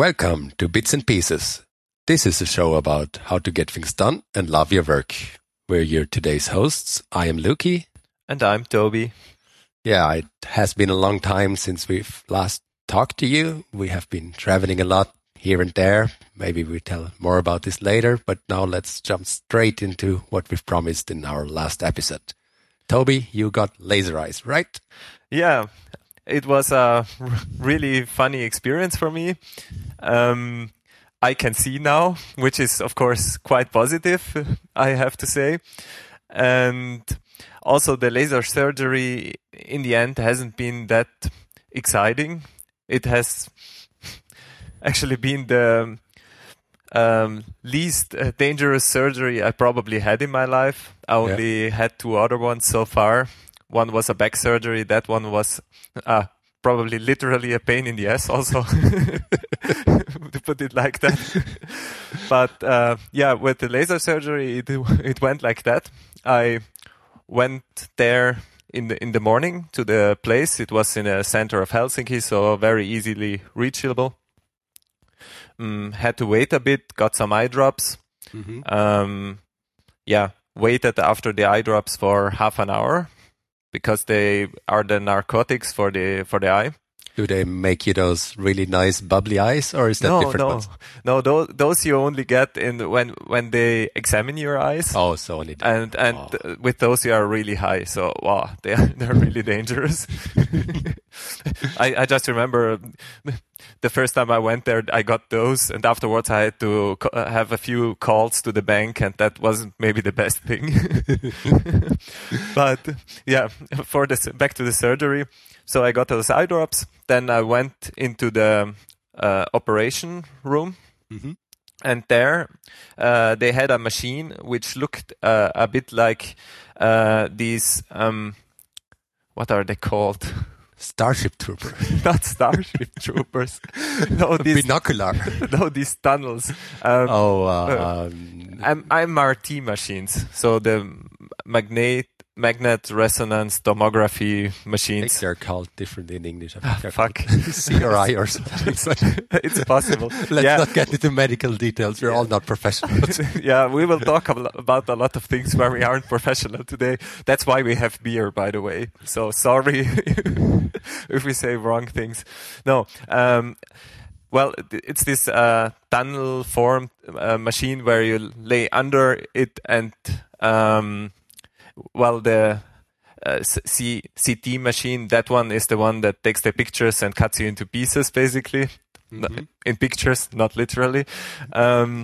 Welcome to Bits and Pieces. This is a show about how to get things done and love your work. We're your today's hosts. I am Luki. And I'm Toby. Yeah, it has been a long time since we've last talked to you. We have been traveling a lot here and there. Maybe we'll tell more about this later, but now let's jump straight into what we've promised in our last episode. Toby, you got laser eyes, right? Yeah, it was a really funny experience for me. I can see now, which is, of course, quite positive, I have to say. And also the laser surgery in the end hasn't been that exciting. It has actually been the least dangerous surgery I probably had in my life. I only had two other ones so far. One was a back surgery. That one was probably literally a pain in the ass also, to put it like that. But with the laser surgery, it went like that. I went there in the morning to the place. It was in the center of Helsinki, so very easily reachable. Had to wait a bit, got some eye drops. Mm-hmm. Waited after the eye drops for half an hour because they are the narcotics for the eye. Do they make you those really nice bubbly eyes, or is that different ones? No, those you only get when they examine your eyes. Oh, so only that. And with those you are really high. So wow, they're really dangerous. I just remember the first time I went there, I got those, and afterwards I had to have a few calls to the bank, and that wasn't maybe the best thing. But yeah, back to the surgery. So I got those eye drops. Then I went into the operation room, mm-hmm. and there they had a machine which looked a bit like these. What are they called? Starship Troopers. Not Starship Troopers. No, these binocular. No, these tunnels. MRT machines. So the magnet resonance tomography machines. I think they're called differently in English. Fuck. CRI or something. It's possible. Let's not get into medical details. We're all not professionals. Yeah, we will talk about a lot of things where we aren't professional today. That's why we have beer, by the way. So sorry if we say wrong things. No. Well, it's this tunnel-formed machine where you lay under it and the CT machine, that one is the one that takes the pictures and cuts you into pieces, basically. Mm-hmm. In pictures, not literally. And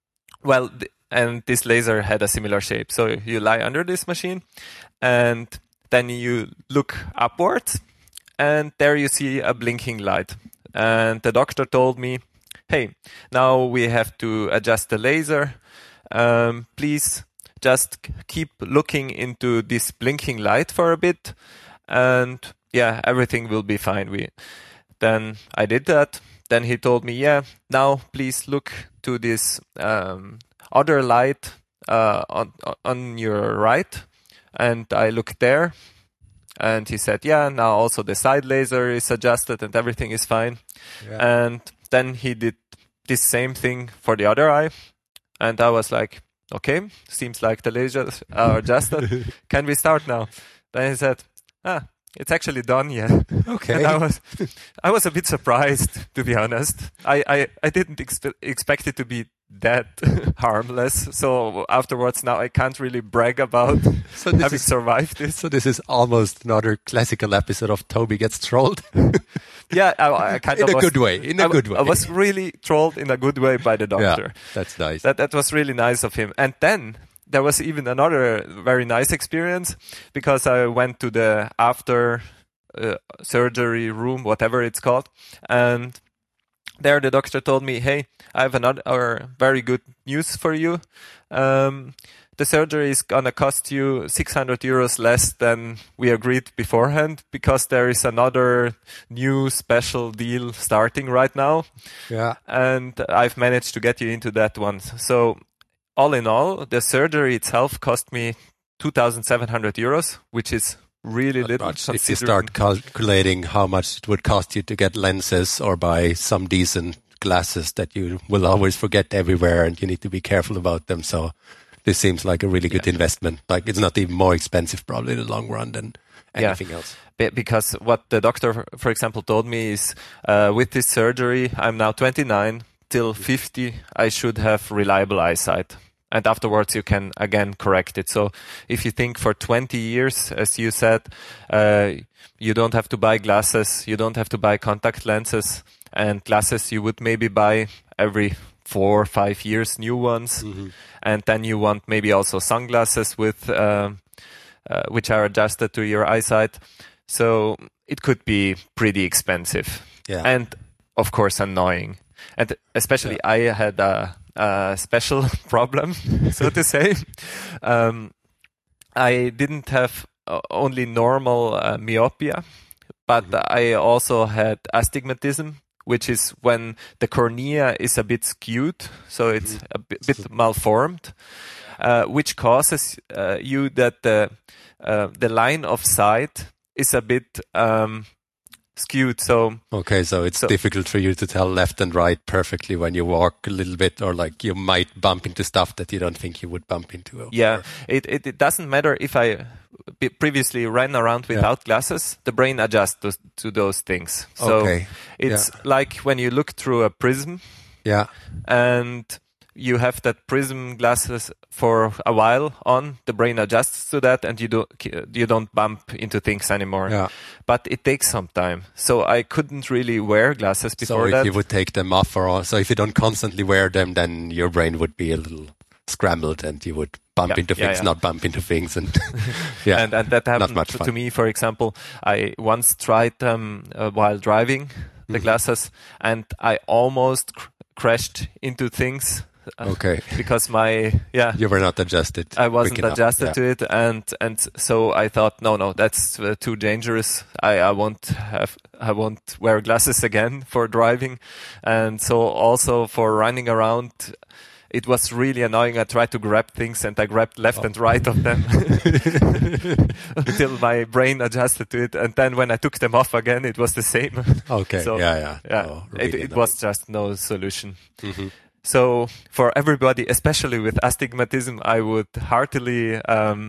this laser had a similar shape. So you lie under this machine, and then you look upwards, and there you see a blinking light. And the doctor told me, hey, now we have to adjust the laser. Please just keep looking into this blinking light for a bit, and everything will be fine. Then I did that. Then he told me, now please look to this other light on your right. And I looked there, and he said, now also the side laser is adjusted and everything is fine. Yeah. And then he did this same thing for the other eye, and I was like, okay, seems like the lasers are adjusted. Can we start now? Then he said, it's actually done yet. Okay. And I was a bit surprised, to be honest. I didn't expect it to be that harmless. So afterwards, now I can't really brag about having survived this. So this is almost another classical episode of Toby Gets Trolled. Yeah, I kind of in a good way. I was really trolled in a good way by the doctor. Yeah, that's nice. That was really nice of him. And then there was even another very nice experience, because I went to the after surgery room, whatever it's called, and there the doctor told me, hey, I have another very good news for you. The surgery is gonna cost you 600 euros less than we agreed beforehand, because there is another new special deal starting right now. Yeah. And I've managed to get you into that one. So all in all, the surgery itself cost me 2,700 euros, which is really little. If you start calculating how much it would cost you to get lenses or buy some decent glasses that you will always forget everywhere, and you need to be careful about them. So this seems like a really good investment. Like it's not even more expensive probably in the long run than anything else. Because what the doctor, for example, told me is with this surgery, I'm now 29, till 50, I should have reliable eyesight. And afterwards, you can again correct it. So if you think for 20 years, as you said, you don't have to buy glasses, you don't have to buy contact lenses, and glasses you would maybe buy every 4 or 5 years, new ones. And then you want maybe also sunglasses with which are adjusted to your eyesight. So it could be pretty expensive and, of course, annoying. And especially I had a special problem, so to say. I didn't have only normal myopia, but I also had astigmatism, which is when the cornea is a bit skewed, so it's a bit malformed, which causes you that the line of sight is a bit skewed. So it's difficult for you to tell left and right perfectly when you walk a little bit, or like you might bump into stuff that you don't think you would bump into. It doesn't matter if I previously ran around without glasses, the brain adjusts to those things. So it's like when you look through a prism and you have that prism glasses for a while on, the brain adjusts to that, and you don't bump into things anymore. But it takes some time. So I couldn't really wear glasses before that. So if you would take them off, so if you don't constantly wear them, then your brain would be a little scrambled and you would bump into things, not bump into things. And and that happened to me, for example. I once tried while driving the glasses, and I almost crashed into things. Because you were not adjusted. I wasn't adjusted to it, and so I thought, no, that's too dangerous. I won't wear glasses again for driving, and so also for running around. It was really annoying. I tried to grab things, and I grabbed left and right of them until my brain adjusted to it. And then when I took them off again, it was the same. It was just no solution. So for everybody, especially with astigmatism, I would heartily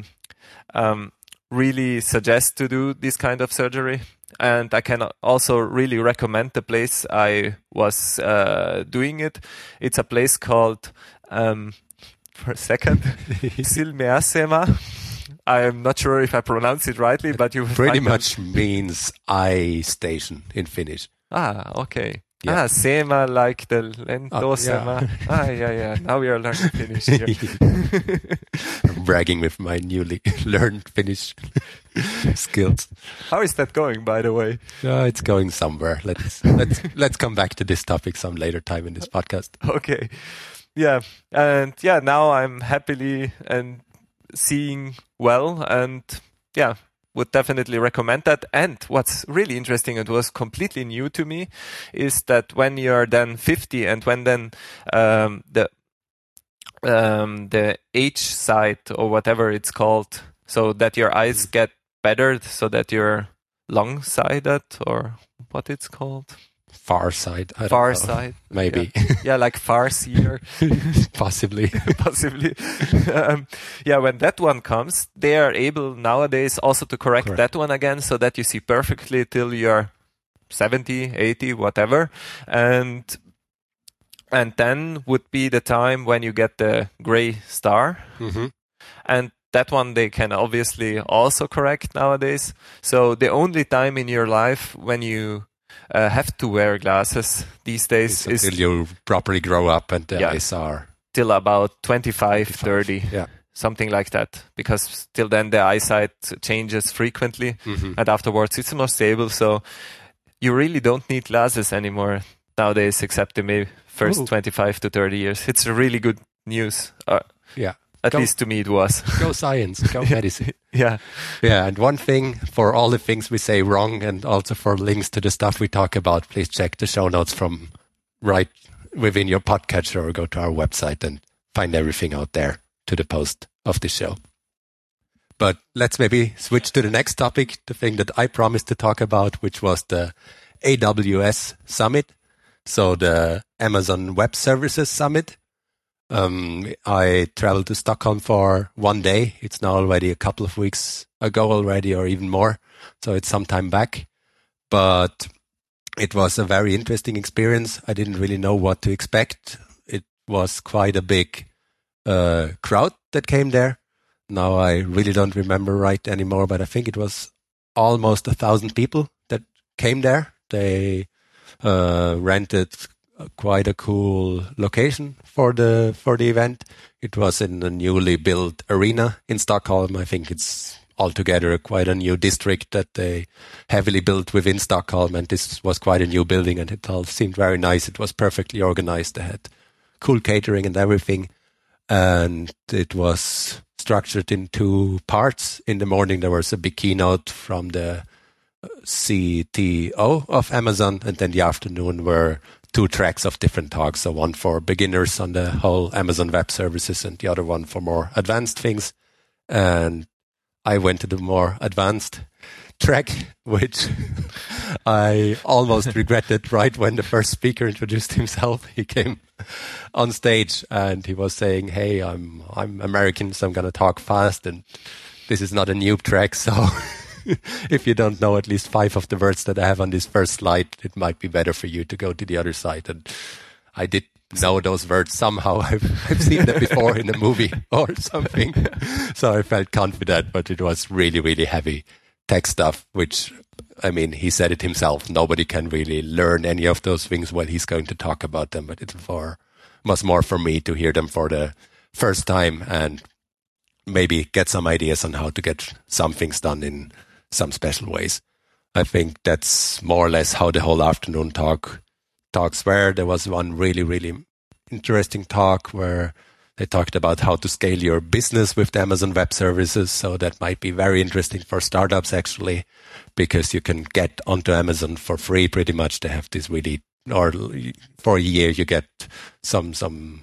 really suggest to do this kind of surgery. And I can also really recommend the place I was doing it. It's a place called, for a second, Silmäasema. I'm not sure if I pronounce it rightly, but you pretty much means eye station in Finnish. Okay. Sema, like the lentosema. Now we are learning Finnish here. I'm bragging with my newly learned Finnish skills. How is that going, by the way? It's going somewhere. Let's come back to this topic some later time in this podcast. Okay. Yeah. And now I'm happily and seeing well, and would definitely recommend that. And what's really interesting, it was completely new to me, is that when you're then 50 and when then the H sight or whatever it's called, so that your eyes get better, so that you're long-sighted, or what it's called. Far sight. Far sight. Maybe. Like far-seer. Possibly. When that one comes, they are able nowadays also to correct that one again, so that you see perfectly till you're 70, 80, whatever. And then would be the time when you get the gray star. And that one they can obviously also correct nowadays. So the only time in your life when you have to wear glasses these days is until you properly grow up and the eyes are till about 25, 30, something like that, because till then the eyesight changes frequently, and afterwards it's more stable, so you really don't need glasses anymore nowadays, except in maybe first 25 to 30 years. It's really good news. At least to me it was. Go science, go medicine. Yeah, and one thing, for all the things we say wrong and also for links to the stuff we talk about, please check the show notes from right within your podcatcher, or go to our website and find everything out there to the post of the show. But let's maybe switch to the next topic, the thing that I promised to talk about, which was the AWS Summit. So the Amazon Web Services Summit. I traveled to Stockholm for 1 day. It's now already a couple of weeks ago already, or even more. So it's some time back. But it was a very interesting experience. I didn't really know what to expect. It was quite a big crowd that came there. Now I really don't remember right anymore, but I think it was almost 1,000 people that came there. They rented quite a cool location for the event. It was in a newly built arena in Stockholm. I think it's altogether quite a new district that they heavily built within Stockholm, and this was quite a new building, and it all seemed very nice. It was perfectly organized. They had cool catering and everything, and it was structured in 2 parts. In the morning there was a big keynote from the CTO of Amazon, and then the afternoon were 2 tracks of different talks. So one for beginners on the whole Amazon Web Services and the other one for more advanced things. And I went to the more advanced track, which I almost regretted right when the first speaker introduced himself. He came on stage and he was saying, "Hey, I'm American, so I'm going to talk fast, and this is not a noob track, so if you don't know at least 5 of the words that I have on this first slide, it might be better for you to go to the other side." And I did know those words somehow. I've seen them before in a movie or something. So I felt confident, but it was really, really heavy tech stuff, which, I mean, he said it himself. Nobody can really learn any of those things when he's going to talk about them, but it was more for me to hear them for the first time and maybe get some ideas on how to get some things done in some special ways. I think that's more or less how the whole afternoon talks were. There was one really, really interesting talk where they talked about how to scale your business with the Amazon Web Services. So that might be very interesting for startups, actually, because you can get onto Amazon for free pretty much. They have this really, or for a year you get some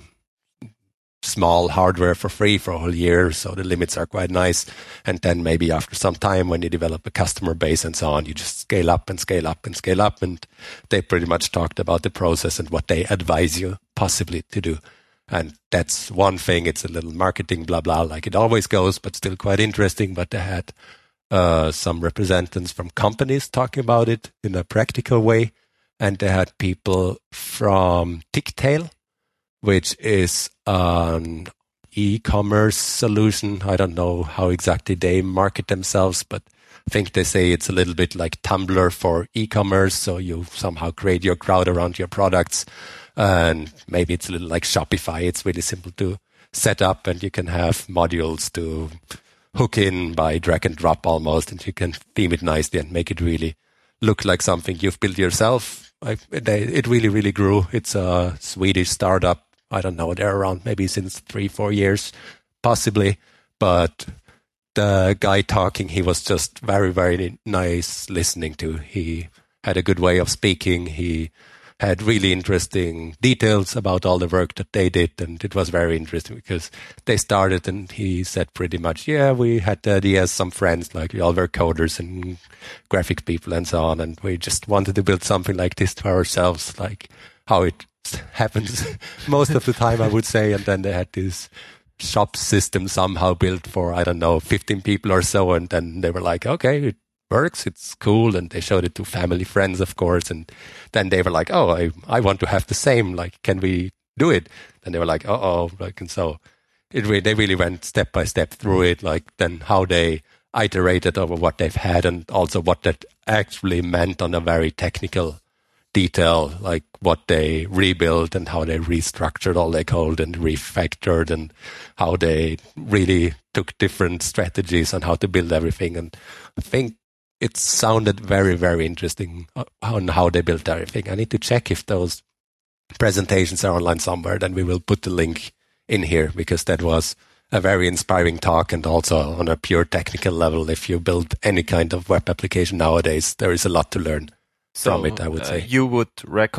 small hardware for free for a whole year, so the limits are quite nice. And then maybe after some time, when you develop a customer base and so on, you just scale up and scale up and scale up. And they pretty much talked about the process and what they advise you possibly to do. And that's one thing. It's a little marketing blah blah like it always goes, but still quite interesting. But they had some representatives from companies talking about it in a practical way, and they had people from Ticktail, which is an e-commerce solution. I don't know how exactly they market themselves, but I think they say it's a little bit like Tumblr for e-commerce. So you somehow create your crowd around your products, and maybe it's a little like Shopify. It's really simple to set up, and you can have modules to hook in by drag and drop almost, and you can theme it nicely and make it really look like something you've built yourself. It really, really grew. It's a Swedish startup. I don't know, they're around maybe since 3-4 years, possibly. But the guy talking, he was just very, very nice listening to. He had a good way of speaking. He had really interesting details about all the work that they did. And it was very interesting because they started and he said pretty much, yeah, we had the idea as some friends, like we all were coders and graphic people and so on. And we just wanted to build something like this to ourselves, like how it happens most of the time, I would say. And then they had this shop system somehow built for, I don't know, 15 people or so. And then they were like, okay, it works, it's cool. And they showed it to family, friends, of course. And then they were like, oh, I want to have the same, like, can we do it? And they were like, like, and so they really went step by step through it, like then how they iterated over what they've had and also what that actually meant on a very technical detail, like what they rebuilt and how they restructured all their code and refactored, and how they really took different strategies on how to build everything. And I think it sounded very, very interesting on how they built everything. I need to check if those presentations are online somewhere. Then we will put the link in here, because that was a very inspiring talk, and also on a pure technical level. If you build any kind of web application nowadays, there is a lot to learn from it, I would say. You would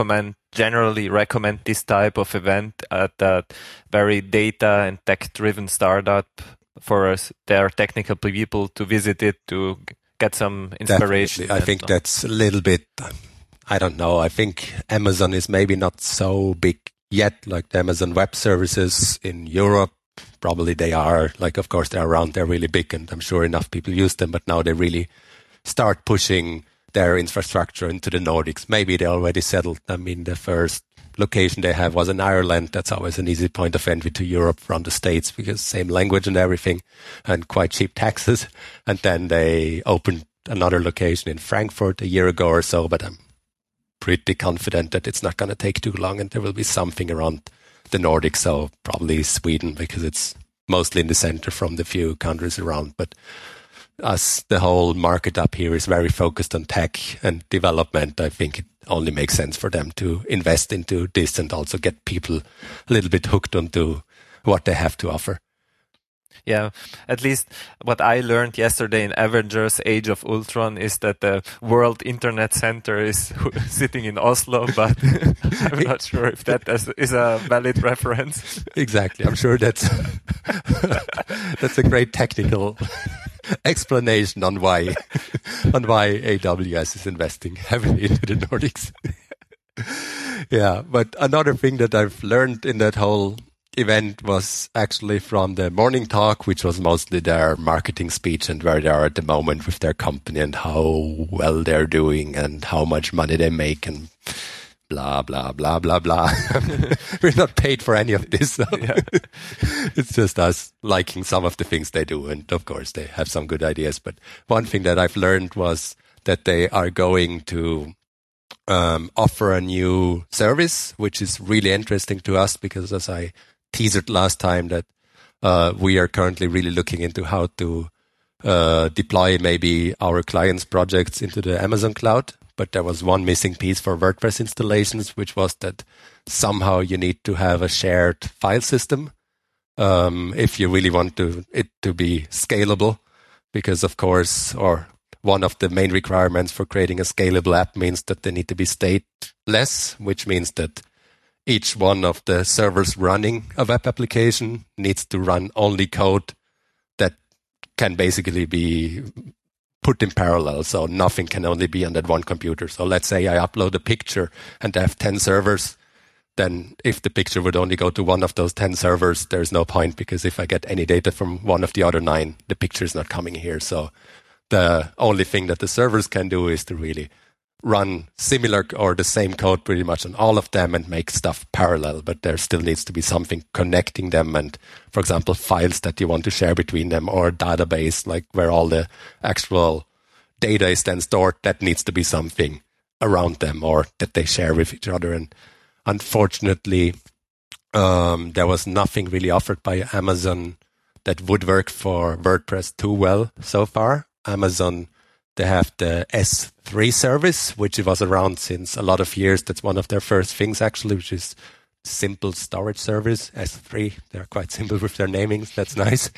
generally recommend this type of event at a very data and tech-driven startup for their technical people to visit it, to get some inspiration? Definitely. I think that's a little bit, I don't know. I think Amazon is maybe not so big yet, like the Amazon Web Services in Europe. Probably they are, like, of course, they're around, they're really big, and I'm sure enough people use them, but now they really start pushing their infrastructure into the Nordics. Maybe they already settled. I mean, the first location they have was in Ireland. That's always an easy point of entry to Europe from the States, because same language and everything, and quite cheap taxes. And then they opened another location in Frankfurt a year ago or so, but I'm pretty confident that it's not going to take too long and there will be something around the Nordics, so probably Sweden, because it's mostly in the center from the few countries around. But as the whole market up here is very focused on tech and development, I think it only makes sense for them to invest into this and also get people a little bit hooked onto what they have to offer. Yeah, at least what I learned yesterday in Avengers Age of Ultron is that the World Internet Center is sitting in Oslo, but I'm not sure if that is a valid reference. Exactly. I'm sure that's a great technical explanation on why AWS is investing heavily into the Nordics. Yeah, but another thing that I've learned in that whole event was actually from the morning talk, which was mostly their marketing speech and where they are at the moment with their company and how well they're doing and how much money they make and blah, blah, blah, blah, blah. We're not paid for any of this. So yeah. It's just us liking some of the things they do. And of course, they have some good ideas. But one thing that I've learned was that they are going to offer a new service, which is really interesting to us because, as I teased last time, that we are currently really looking into how to deploy maybe our clients' projects into the Amazon cloud. But there was one missing piece for WordPress installations, which was that somehow you need to have a shared file system if you really want it to be scalable. Because, of course, or one of the main requirements for creating a scalable app means that they need to be stateless, which means that each one of the servers running a web application needs to run only code that can basically be put in parallel. So nothing can only be on that one computer. So let's say I upload a picture and I have 10 servers. Then if the picture would only go to one of those 10 servers, there's no point, because if I get any data from one of the other 9, the picture is not coming here. So the only thing that the servers can do is to really run similar or the same code pretty much on all of them and make stuff parallel, but there still needs to be something connecting them. And for example, files that you want to share between them, or a database like where all the actual data is then stored, that needs to be something around them or that they share with each other. And unfortunately, there was nothing really offered by Amazon that would work for WordPress too well so far. Amazon, they have the S3 service, which was around since a lot of years. That's one of their first things, actually, which is simple storage service, S3. They're quite simple with their namings. That's nice.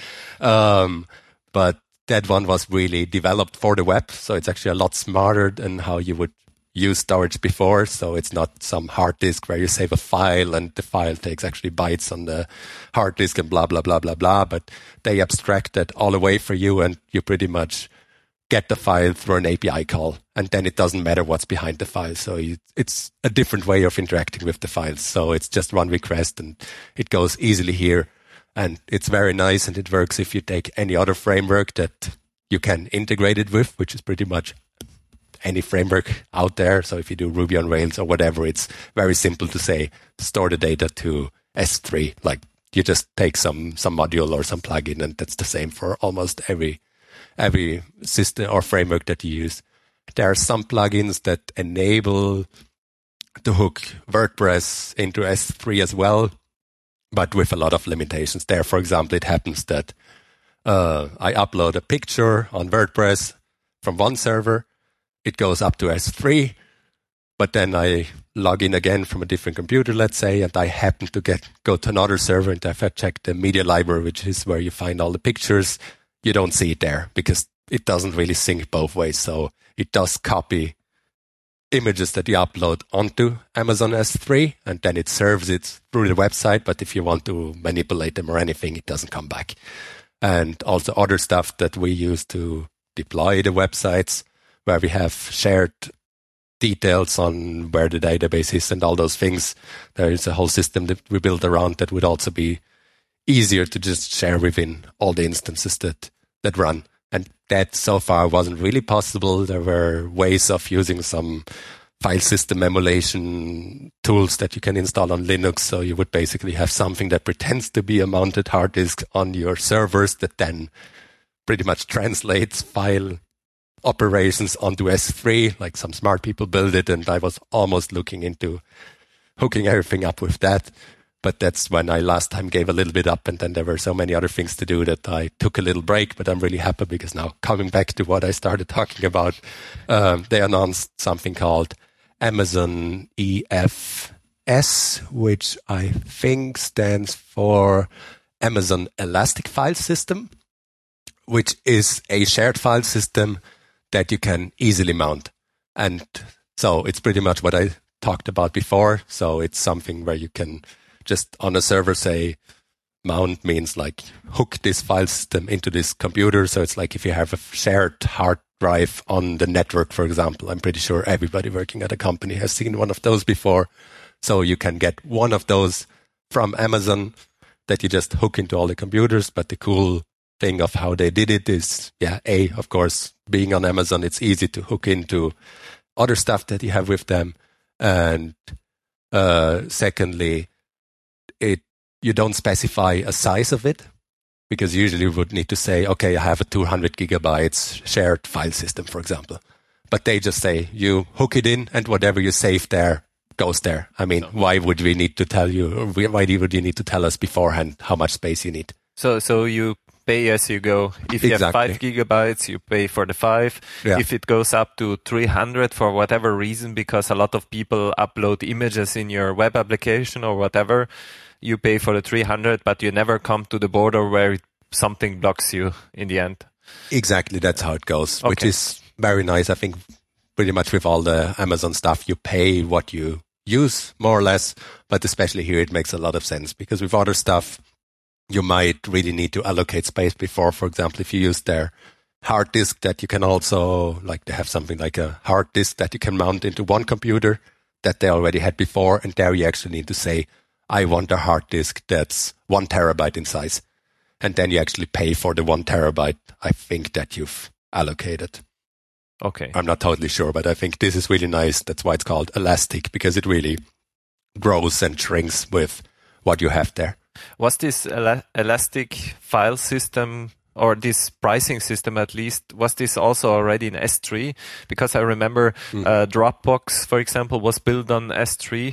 But that one was really developed for the web. So it's actually a lot smarter than how you would use storage before. So it's not some hard disk where you save a file and the file takes actually bytes on the hard disk and blah, blah, blah, blah, blah. But they abstract that all away for you, and you pretty much get the file through an API call, and then it doesn't matter what's behind the file. So it's a different way of interacting with the files. So it's just one request and it goes easily here. And it's very nice, and it works if you take any other framework that you can integrate it with, which is pretty much any framework out there. So if you do Ruby on Rails or whatever, it's very simple to say, store the data to S3. Like you just take some module or some plugin, and that's the same for almost every system or framework that you use. There are some plugins that enable to hook WordPress into S3 as well, but with a lot of limitations there. For example, it happens that I upload a picture on WordPress from one server, it goes up to S3, but then I log in again from a different computer, let's say, and I happen to go to another server, and if I check the media library, which is where you find all the pictures, you don't see it there because it doesn't really sync both ways. So it does copy images that you upload onto Amazon S3, and then it serves it through the website. But if you want to manipulate them or anything, it doesn't come back. And also other stuff that we use to deploy the websites, where we have shared details on where the database is and all those things. There is a whole system that we built around that would also be easier to just share within all the instances that run. And that so far wasn't really possible. There were ways of using some file system emulation tools that you can install on Linux. So you would basically have something that pretends to be a mounted hard disk on your servers that then pretty much translates file operations onto S3, like some smart people build it. And I was almost looking into hooking everything up with that. But that's when I last time gave a little bit up, and then there were so many other things to do that I took a little break. But I'm really happy because now, coming back to what I started talking about, they announced something called Amazon EFS, which I think stands for Amazon Elastic File System, which is a shared file system that you can easily mount. And so it's pretty much what I talked about before. So it's something where you can just on a server say mount means like hook this file system into this computer. So it's like if you have a shared hard drive on the network, for example. I'm pretty sure everybody working at a company has seen one of those before. So you can get one of those from Amazon that you just hook into all the computers. But the cool thing of how they did it is, of course, being on Amazon, it's easy to hook into other stuff that you have with them. And secondly, you don't specify a size of it, because usually you would need to say, okay, I have a 200 gigabytes shared file system, for example. But they just say, you hook it in and whatever you save there goes there. I mean, why would we need to tell you, or why would you need to tell us beforehand how much space you need? So you pay as you go. If you have 5 gigabytes, you pay for the 5. Yeah. If it goes up to 300 for whatever reason, because a lot of people upload images in your web application or whatever, you pay for the 300, but you never come to the border where something blocks you in the end. Exactly, that's how it goes, which is very nice. I think pretty much with all the Amazon stuff, you pay what you use, more or less, but especially here it makes a lot of sense, because with other stuff, you might really need to allocate space before. For example, if you use their hard disk, that you can also, like they have something like a hard disk that you can mount into one computer that they already had before, and there you actually need to say, I want a hard disk that's 1 terabyte in size. And then you actually pay for the 1 terabyte, I think, that you've allocated. Okay. I'm not totally sure, but I think this is really nice. That's why it's called Elastic, because it really grows and shrinks with what you have there. Was this Elastic file system, or this pricing system at least, was this also already in S3? Because I remember Dropbox, for example, was built on S3,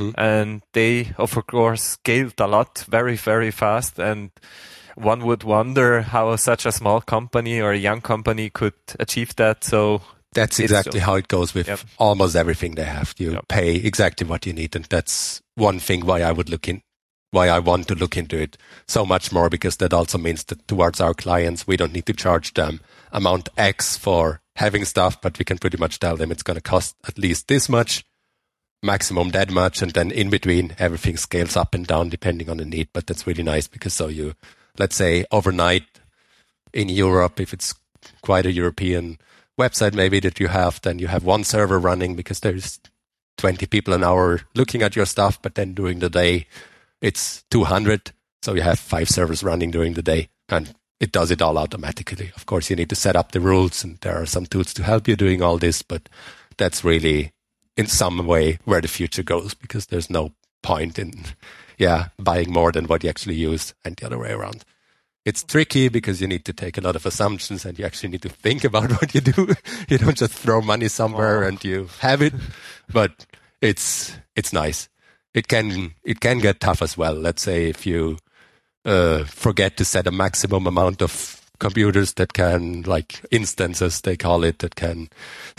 and they, of course, scaled a lot very, very fast. And one would wonder how such a small company or a young company could achieve that. So that's exactly how it goes with almost everything they have. You pay exactly what you need, and that's one thing why I want to look into it so much more, because that also means that towards our clients, we don't need to charge them amount X for having stuff, but we can pretty much tell them it's going to cost at least this much, maximum that much, and then in between, everything scales up and down depending on the need. But that's really nice, because so you, let's say overnight in Europe, if it's quite a European website maybe that you have, then you have one server running because there's 20 people an hour looking at your stuff, but then during the day, it's 200, so you have 5 servers running during the day, and it does it all automatically. Of course, you need to set up the rules, and there are some tools to help you doing all this, but that's really, in some way, where the future goes, because there's no point in, buying more than what you actually use, and the other way around. It's tricky because you need to take a lot of assumptions, and you actually need to think about what you do. You don't just throw money somewhere and you have it, but it's nice. It can get tough as well. Let's say if you forget to set a maximum amount of computers that can, like instances they call it, that can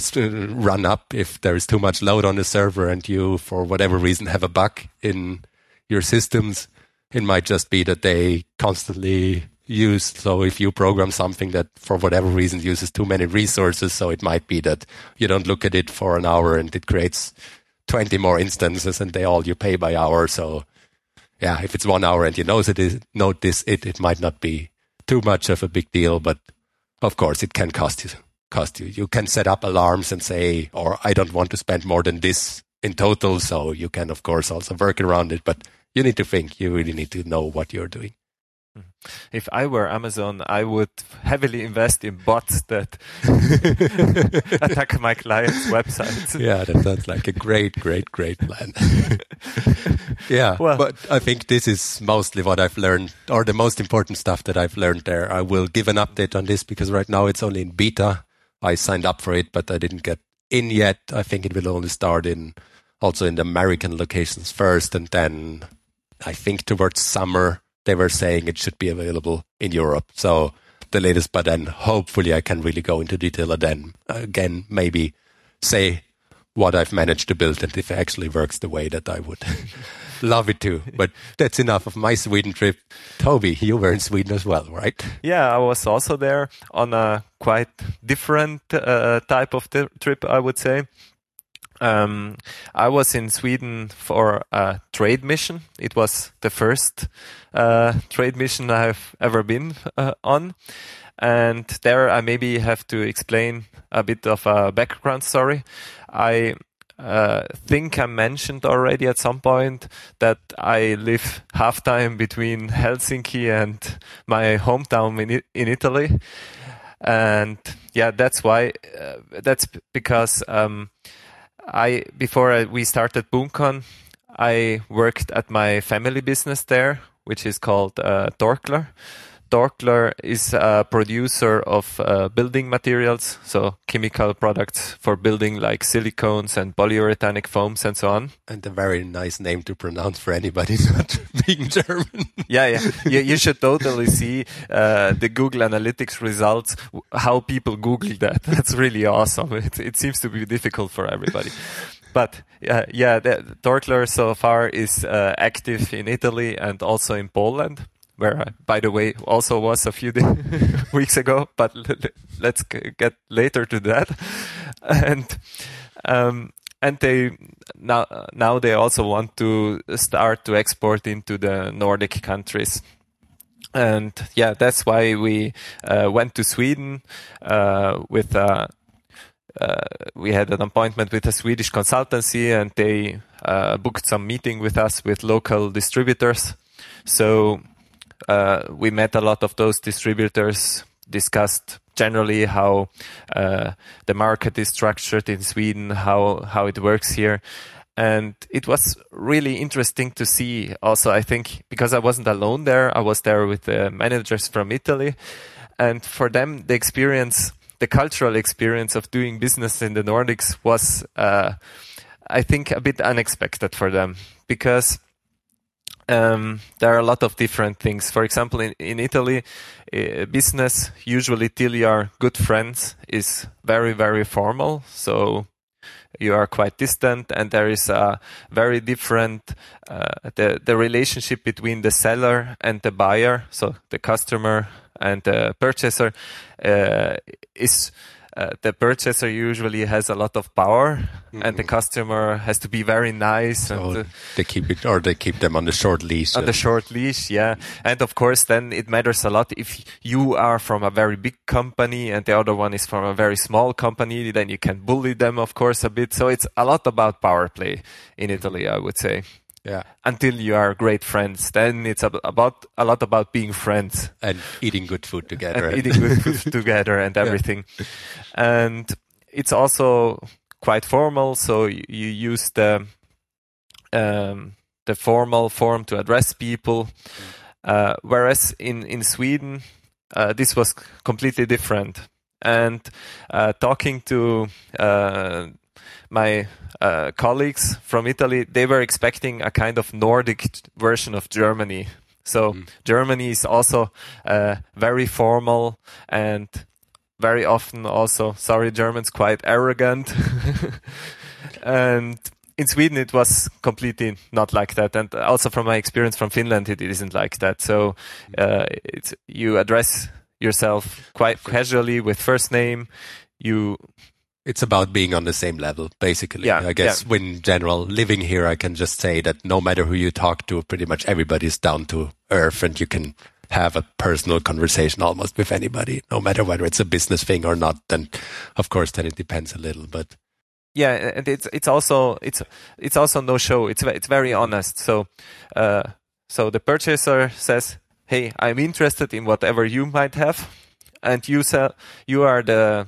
run up if there is too much load on the server, and you, for whatever reason, have a bug in your systems, it might just be that they constantly use. So if you program something that for whatever reason uses too many resources, so it might be that you don't look at it for an hour and it creates 20 more instances, and you pay by hour. So if it's 1 hour and you notice it might not be too much of a big deal, but of course it can cost you cost you. You can set up alarms and say, or I don't want to spend more than this in total. So you can, of course, also work around it, but you need to think. You really need to know what you're doing. If I were Amazon, I would heavily invest in bots that attack my clients' websites. Yeah, that sounds like a great plan. Yeah, well, but I think this is mostly what I've learned, or the most important stuff that I've learned there. I will give an update on this because right now it's only in beta. I signed up for it, but I didn't get in yet. I think it will only start also in the American locations first, and then I think towards summer they were saying it should be available in Europe. So the latest, but then hopefully I can really go into detail and then again maybe say what I've managed to build and if it actually works the way that I would love it to. But that's enough of my Sweden trip. Toby, you were in Sweden as well, right? Yeah, I was also there on a quite different type of trip, I would say. I was in Sweden for a trade mission. It was the first trade mission I've ever been on. And there I maybe have to explain a bit of a background story. I think I mentioned already at some point that I live half time between Helsinki and my hometown in Italy. And yeah, that's why, that's because, before we started Buncon, I worked at my family business there, which is called Torkler. Torkler is a producer of building materials, so chemical products for building like silicones and polyurethanic foams and so on. And a very nice name to pronounce for anybody not being German. Yeah. You should totally see the Google Analytics results, how people Google that. That's really awesome. It seems to be difficult for everybody. But Torkler so far is active in Italy and also in Poland, where I, by the way, also was a few weeks ago, but let's get later to that. And they now they also want to start to export into the Nordic countries. And yeah, that's why we went to Sweden with we had an appointment with a Swedish consultancy, and they booked some meeting with us with local distributors. So we met a lot of those distributors, discussed generally how the market is structured in Sweden, how it works here. And it was really interesting to see also, I think, because I wasn't alone there, I was there with the managers from Italy. And for them, the cultural experience of doing business in the Nordics was, I think, a bit unexpected for them, because there are a lot of different things. For example, in Italy, business, usually till you are good friends, is very, very formal. So you are quite distant, and there is a very different, the relationship between the seller and the buyer, so the customer and the purchaser, is the purchaser usually has a lot of power, and the customer has to be very nice. So and they keep them on the short leash. On the short leash, yeah. And of course, then it matters a lot if you are from a very big company and the other one is from a very small company. Then you can bully them, of course, a bit. So it's a lot about power play in Italy, I would say. Yeah. Until you are great friends, then it's a lot about being friends and eating good food together. And eating good food together and everything. Yeah. And it's also quite formal, so you use the formal form to address people. Whereas in Sweden, this was completely different. And talking to my colleagues from Italy, they were expecting a kind of Nordic version of Germany. So Germany is also very formal and very often also, sorry Germans, quite arrogant. And in Sweden it was completely not like that. And also from my experience from Finland, it isn't like that. So you address yourself quite casually with first name. It's about being on the same level, basically. Yeah, I guess in general, living here, I can just say that no matter who you talk to, pretty much everybody's down to earth and you can have a personal conversation almost with anybody, no matter whether it's a business thing or not. Then, of course, then it depends a little, but. Yeah, and it's also no show. It's very honest. So the purchaser says, "Hey, I'm interested in whatever you might have," and you are the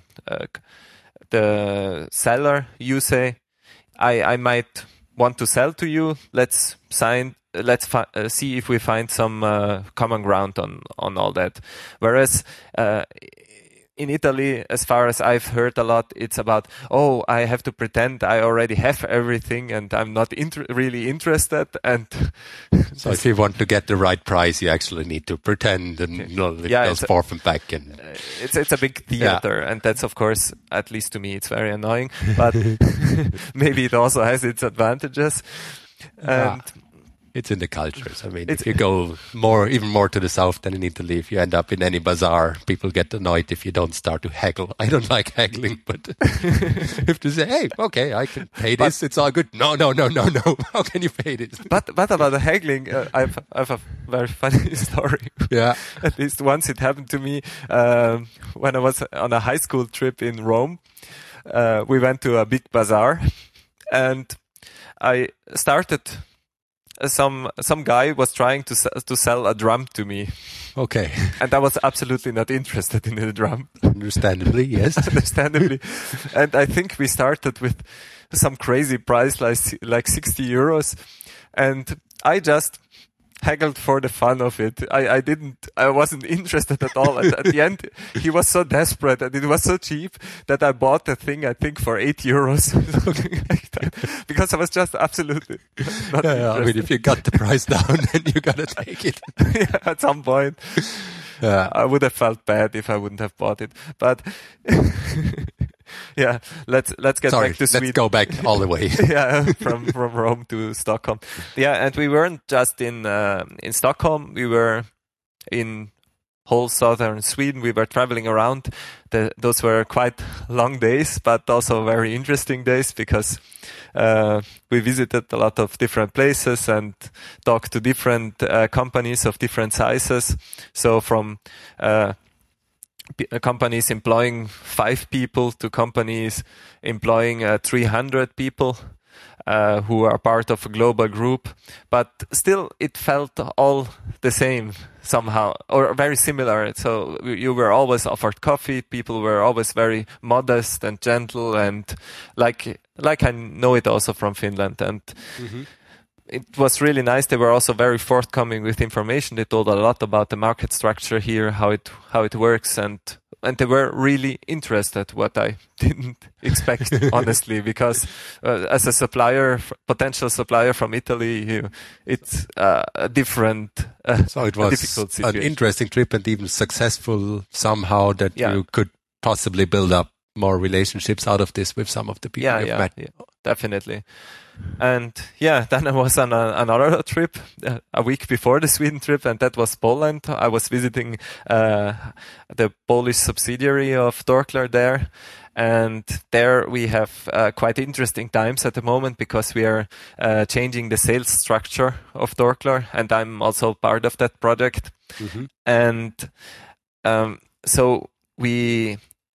seller. You say, "I might want to sell to you. Let's see if we find some common ground on all that." Whereas in Italy, as far as I've heard a lot, it's about, oh, I have to pretend I already have everything and I'm not really interested. And so if you want to get the right price, you actually need to pretend and it goes forth and back. And it's a big theater, and that's, of course, at least to me, it's very annoying. But maybe it also has its advantages. And it's in the cultures. I mean, if you go even more to the south than in Italy, if you end up in any bazaar, people get annoyed if you don't start to haggle. I don't like haggling, but if to say, "Hey, okay, I can pay this, it's all good." No. How can you pay this? But about the haggling, I've a very funny story. Yeah. At least once it happened to me when I was on a high school trip in Rome. We went to a big bazaar, and I started. Some guy was trying to sell a drum to me. Okay. And I was absolutely not interested in the drum. Understandably, yes. Understandably. And I think we started with some crazy price like 60 euros. And I just haggled for the fun of it. I wasn't interested at all. At the end, he was so desperate and it was so cheap that I bought the thing, I think, for 8 euros. Something like that. Because I was just absolutely not interested. I mean, if you got the price down, then you gotta take it. Yeah, at some point. Yeah. I would have felt bad if I wouldn't have bought it. But yeah, let's get back to Sweden. Let's go back all the way. Yeah, from Rome to Stockholm. Yeah, and we weren't just in Stockholm. We were in whole southern Sweden. We were traveling around. Those were quite long days, but also very interesting days because we visited a lot of different places and talked to different companies of different sizes. So from companies employing 5 people to companies employing 300 people who are part of a global group. But still, it felt all the same somehow, or very similar. So you were always offered coffee. People were always very modest and gentle, and like I know it also from Finland. And it was really nice. They were also very forthcoming with information. They told a lot about the market structure here, how it works, and they were really interested, what I didn't expect, honestly, because as a potential supplier from Italy, it's a different, so it was difficult situation. An interesting trip and even successful somehow that you could possibly build up more relationships out of this with some of the people you've met. Yeah, definitely. And then I was on another trip a week before the Sweden trip, and that was Poland. I was visiting the Polish subsidiary of Dorkler there, and there we have quite interesting times at the moment because we are changing the sales structure of Dorkler, and I'm also part of that project. And so we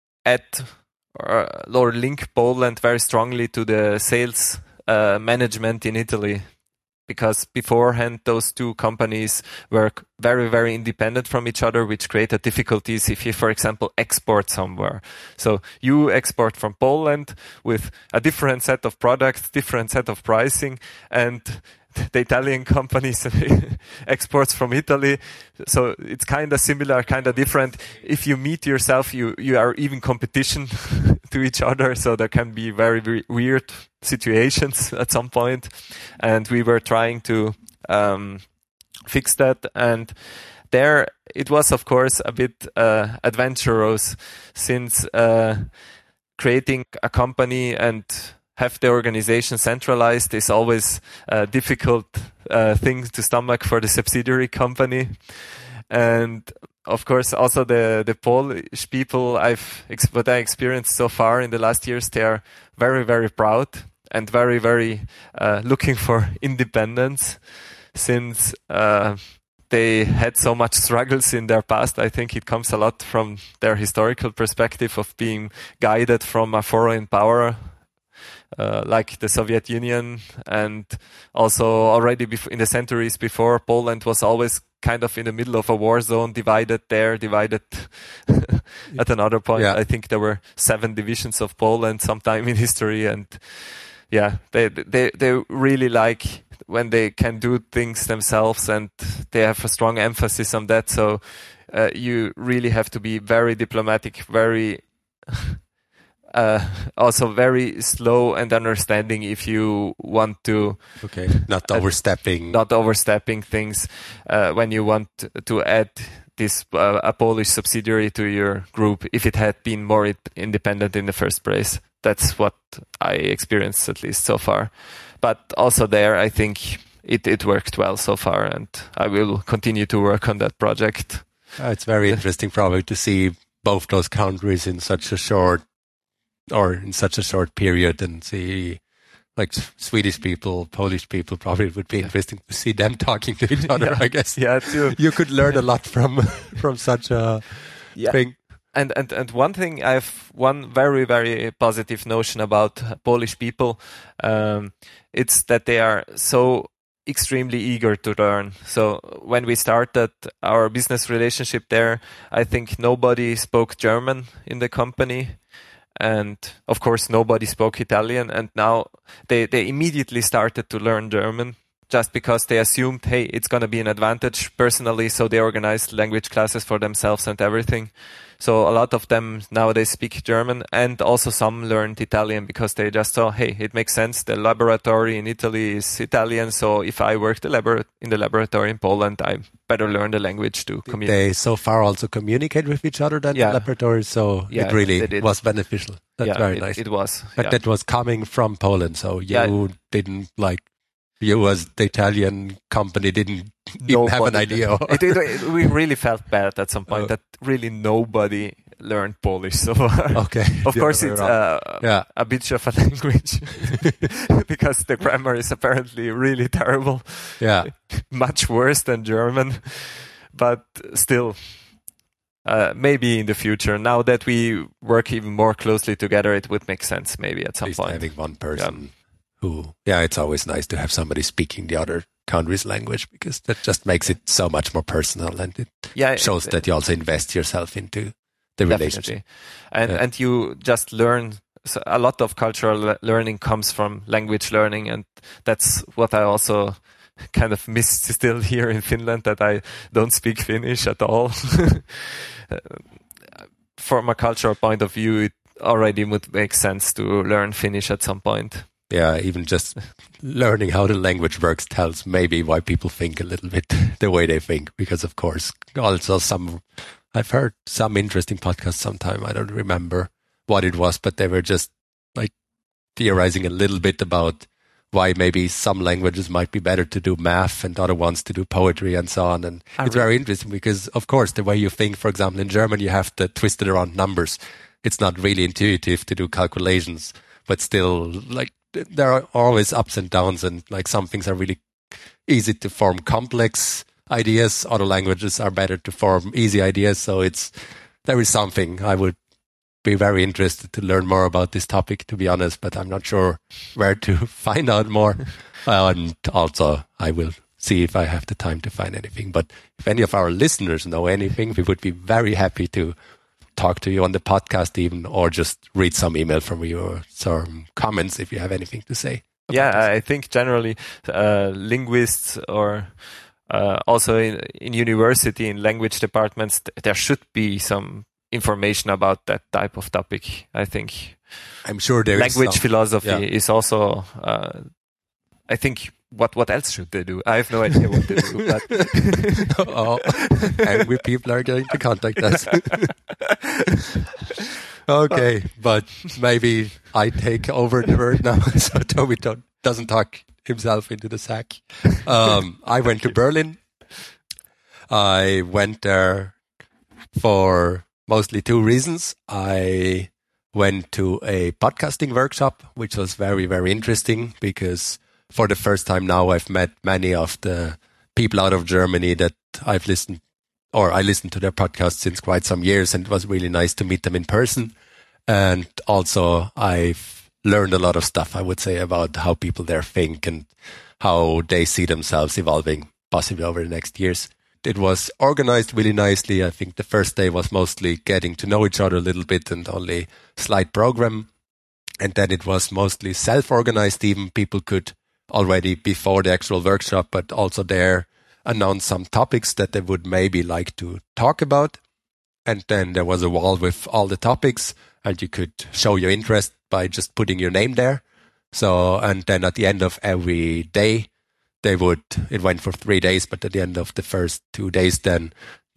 link Poland very strongly to the sales management in Italy, because beforehand those two companies were very, very independent from each other, which created difficulties if you, for example, export somewhere. So you export from Poland with a different set of products, different set of pricing, and the Italian companies exports from Italy. So it's kind of similar, kind of different. If you meet yourself, you are even competition to each other. So there can be very, very weird situations at some point. And we were trying to fix that. And there it was, of course, a bit adventurous, since creating a company and have the organization centralized is always a difficult thing to stomach for the subsidiary company. And of course, also the Polish people what I experienced so far in the last years, they are very, very proud and very, very looking for independence, since they had so much struggles in their past. I think it comes a lot from their historical perspective of being guided from a foreign power, like the Soviet Union, and also already in the centuries before, Poland was always kind of in the middle of a war zone, divided at another point. Yeah. I think there were 7 divisions of Poland sometime in history, and yeah, they really like when they can do things themselves, and they have a strong emphasis on that. So you really have to be very diplomatic, very also very slow and understanding if you want to not overstepping things when you want to add this a Polish subsidiary to your group if it had been more independent in the first place. That's what I experienced, at least so far. But also there, I think it worked well so far, and I will continue to work on that project. It's very interesting probably to see both those countries in such a short period, and see like Swedish people, Polish people. Probably it would be interesting to see them talking to each other. I guess. Yeah, too. You could learn a lot from such a thing. And one thing, I have one very, very positive notion about Polish people. It's that they are so extremely eager to learn. So when we started our business relationship there, I think nobody spoke German in the company. And of course, nobody spoke Italian. And now they immediately started to learn German, just because they assumed, hey, it's going to be an advantage personally. So they organized language classes for themselves and everything. So a lot of them nowadays speak German, and also some learned Italian because they just saw, hey, it makes sense. The laboratory in Italy is Italian. So if I work in the laboratory in Poland, I better learn the language to communicate. They so far also communicate with each other, that laboratory. So it really was beneficial. That's very nice. It was. But that was coming from Poland. So you didn't you as the Italian company didn't even have an idea. We really felt bad at some point that really nobody learned Polish so far. Okay. Of course, it's a bit of a language because the grammar is apparently really terrible. Yeah. Much worse than German. But still, maybe in the future, now that we work even more closely together, it would make sense maybe at some point. Having one person it's always nice to have somebody speaking the other country's language, because that just makes it so much more personal, and it shows that you also invest yourself into the relationship. And you just learn. So a lot of cultural learning comes from language learning, and that's what I also kind of miss still here in Finland, that I don't speak Finnish at all. From a cultural point of view, it already would make sense to learn Finnish at some point. Yeah, even just learning how the language works tells maybe why people think a little bit the way they think. Because, of course, also I've heard some interesting podcasts sometime. I don't remember what it was, but they were just like theorizing a little bit about why maybe some languages might be better to do math and other ones to do poetry and so on. And it's very interesting because, of course, the way you think, for example, in German, you have to twist it around numbers. It's not really intuitive to do calculations, but still, like, there are always ups and downs, and like some things are really easy to form complex ideas. Other languages are better to form easy ideas. So there is something. I would be very interested to learn more about this topic, to be honest, but I'm not sure where to find out more. And also, I will see if I have the time to find anything. But if any of our listeners know anything, we would be very happy to talk to you on the podcast even, or just read some email from you or some comments if you have anything to say. I think generally linguists or also in university, in language departments, there should be some information about that type of topic. I think I'm sure there language is philosophy is also I think what else should they do? I have no idea what to do. But angry people are going to contact us. Okay, but maybe I take over the word now, so Toby doesn't talk himself into the sack. I went to Berlin. I went there for mostly 2 reasons. I went to a podcasting workshop, which was very, very interesting, because for the first time now I've met many of the people out of Germany that I listened to their podcast since quite some years, and it was really nice to meet them in person. And also I've learned a lot of stuff, I would say, about how people there think and how they see themselves evolving possibly over the next years. It was organized really nicely. I think the first day was mostly getting to know each other a little bit and only slight program. And then it was mostly self-organized. Even people could already before the actual workshop, but also there announce some topics that they would maybe like to talk about. And then there was a wall with all the topics, and you could show your interest by just putting your name there. So, and then at the end of every day, it went for 3 days, but at the end of the first 2 days, then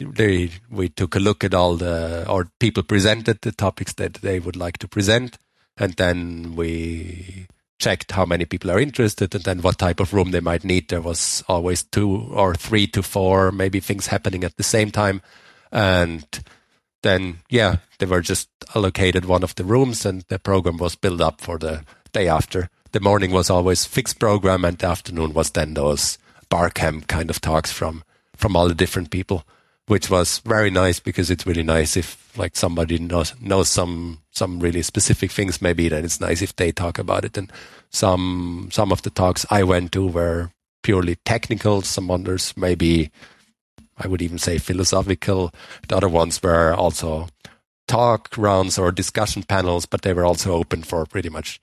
we took a look at or people presented the topics that they would like to present. And then we checked how many people are interested and then what type of room they might need. There was always 2 or 3 to 4, maybe things happening at the same time. And then, they were just allocated one of the rooms and the program was built up for the day after. The morning was always fixed program, and the afternoon was then those bar camp kind of talks from all the different people, which was very nice because it's really nice if like somebody knows some really specific things. Maybe then it's nice if they talk about it. And some of the talks I went to were purely technical. Some others maybe I would even say philosophical. The other ones were also talk rounds or discussion panels, but they were also open for pretty much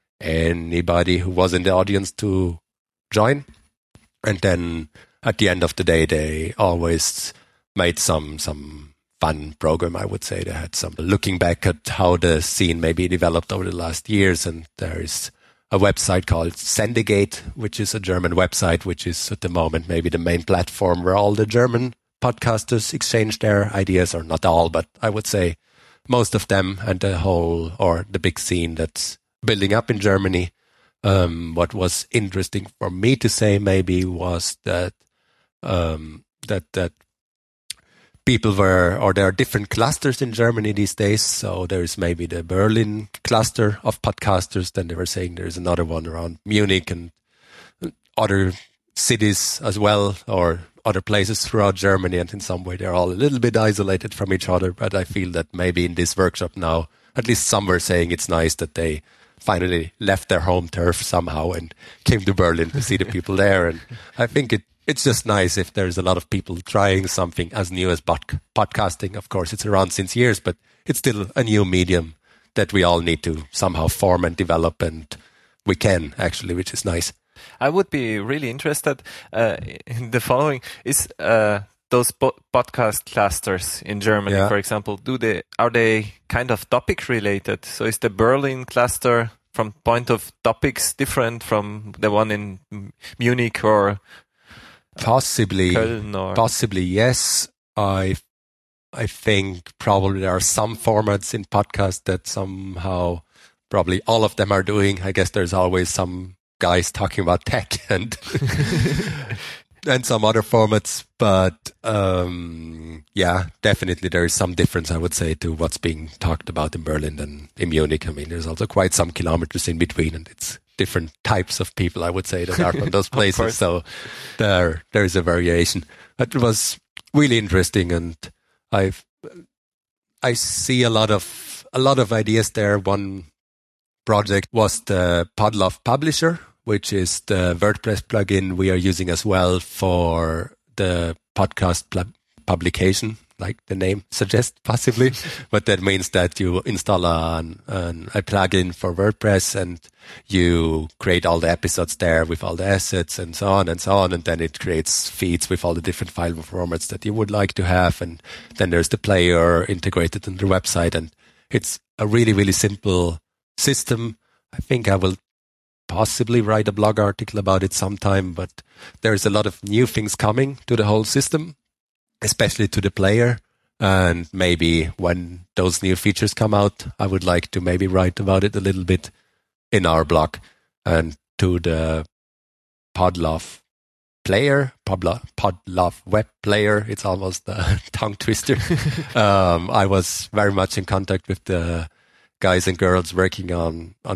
anybody who was in the audience to join. And then at the end of the day, they always made some fun program, I would say. They had some looking back at how the scene maybe developed over the last years. And there is a website called Sendegate, which is a German website, which is at the moment maybe the main platform where all the German podcasters exchange their ideas, or not all, but I would say most of them, and the big scene that's building up in Germany. What was interesting for me to say maybe was that people there are different clusters in Germany these days. So there is maybe the Berlin cluster of podcasters. Then they were saying there's another one around Munich and other cities as well, or other places throughout Germany. And in some way they're all a little bit isolated from each other. But I feel that maybe in this workshop now, at least some were saying it's nice that they finally left their home turf somehow and came to Berlin to see the people there. And I think it's just nice if there's a lot of people trying something as new as podcasting. Of course, it's around since years, but it's still a new medium that we all need to somehow form and develop, and we can actually, which is nice. I would be really interested in the following. Is those podcast clusters in Germany, for example, are they kind of topic related? So is the Berlin cluster from point of topics different from the one in Munich or possibly Köln, or? Possibly, yes. I think probably there are some formats in podcast that somehow probably all of them are doing. I guess there's always some guys talking about tech and and some other formats, but definitely there is some difference, I would say, to what's being talked about in Berlin than in Munich. I mean, there's also quite some kilometers in between, and it's different types of people, I would say, that are from those places. So there is a variation. But it was really interesting, and I see a lot of ideas there. One project was the Podlove Publisher, which is the WordPress plugin we are using as well for the podcast publication, like the name suggests, possibly. But that means that you install a plugin for WordPress and you create all the episodes there with all the assets and so on and so on. And then it creates feeds with all the different file formats that you would like to have. And then there's the player integrated in the website. And it's a really, really simple system. I think I will possibly write a blog article about it sometime, but there's a lot of new things coming to the whole system, especially to the player. And maybe when those new features come out, I would like to maybe write about it a little bit in our blog. And to the Podlove player, Podlove web player, it's almost a tongue twister. I was very much in contact with the guys and girls working on that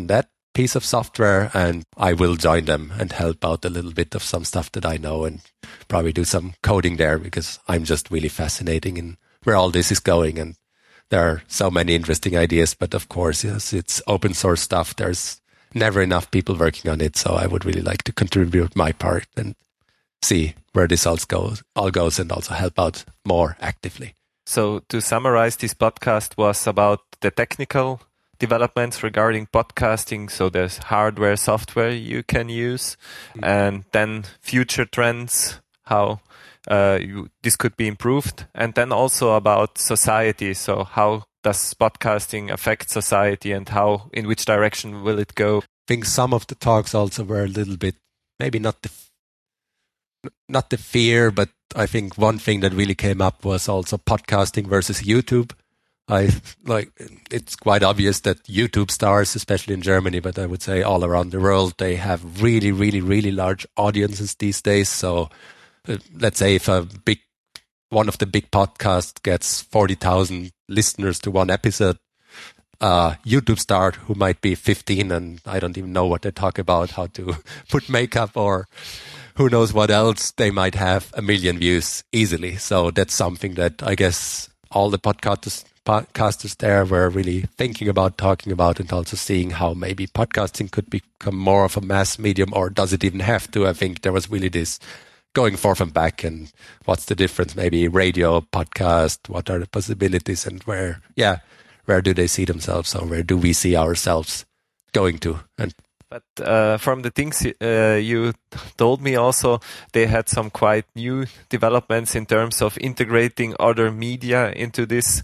piece of software, and I will join them and help out a little bit of some stuff that I know and probably do some coding there, because I'm just really fascinating in where all this is going. And there are so many interesting ideas, but of course, yes, it's open source stuff. There's never enough people working on it. So I would really like to contribute my part and see where this all goes and also help out more actively. So to summarize, this podcast was about the technical developments regarding podcasting. So there's hardware, software you can use, and then future trends, how this could be improved, and then also about society. So how does podcasting affect society, and in which direction will it go? I think some of the talks also were a little bit, maybe not the fear, but I think one thing that really came up was also podcasting versus YouTube. It's quite obvious that YouTube stars, especially in Germany, but I would say all around the world, they have really, really, really large audiences these days. So let's say if one of the big podcasts gets 40,000 listeners to one episode, YouTube star who might be 15 and I don't even know what they talk about, how to put makeup or who knows what else, they might have 1 million views easily. So that's something that I guess all the podcasters there were really thinking about, talking about, and also seeing how maybe podcasting could become more of a mass medium, or does it even have to? I think there was really this going forth and back, and what's the difference? Maybe radio, podcast, what are the possibilities, and where do they see themselves, or where do we see ourselves going to? But from the things you told me also, they had some quite new developments in terms of integrating other media into this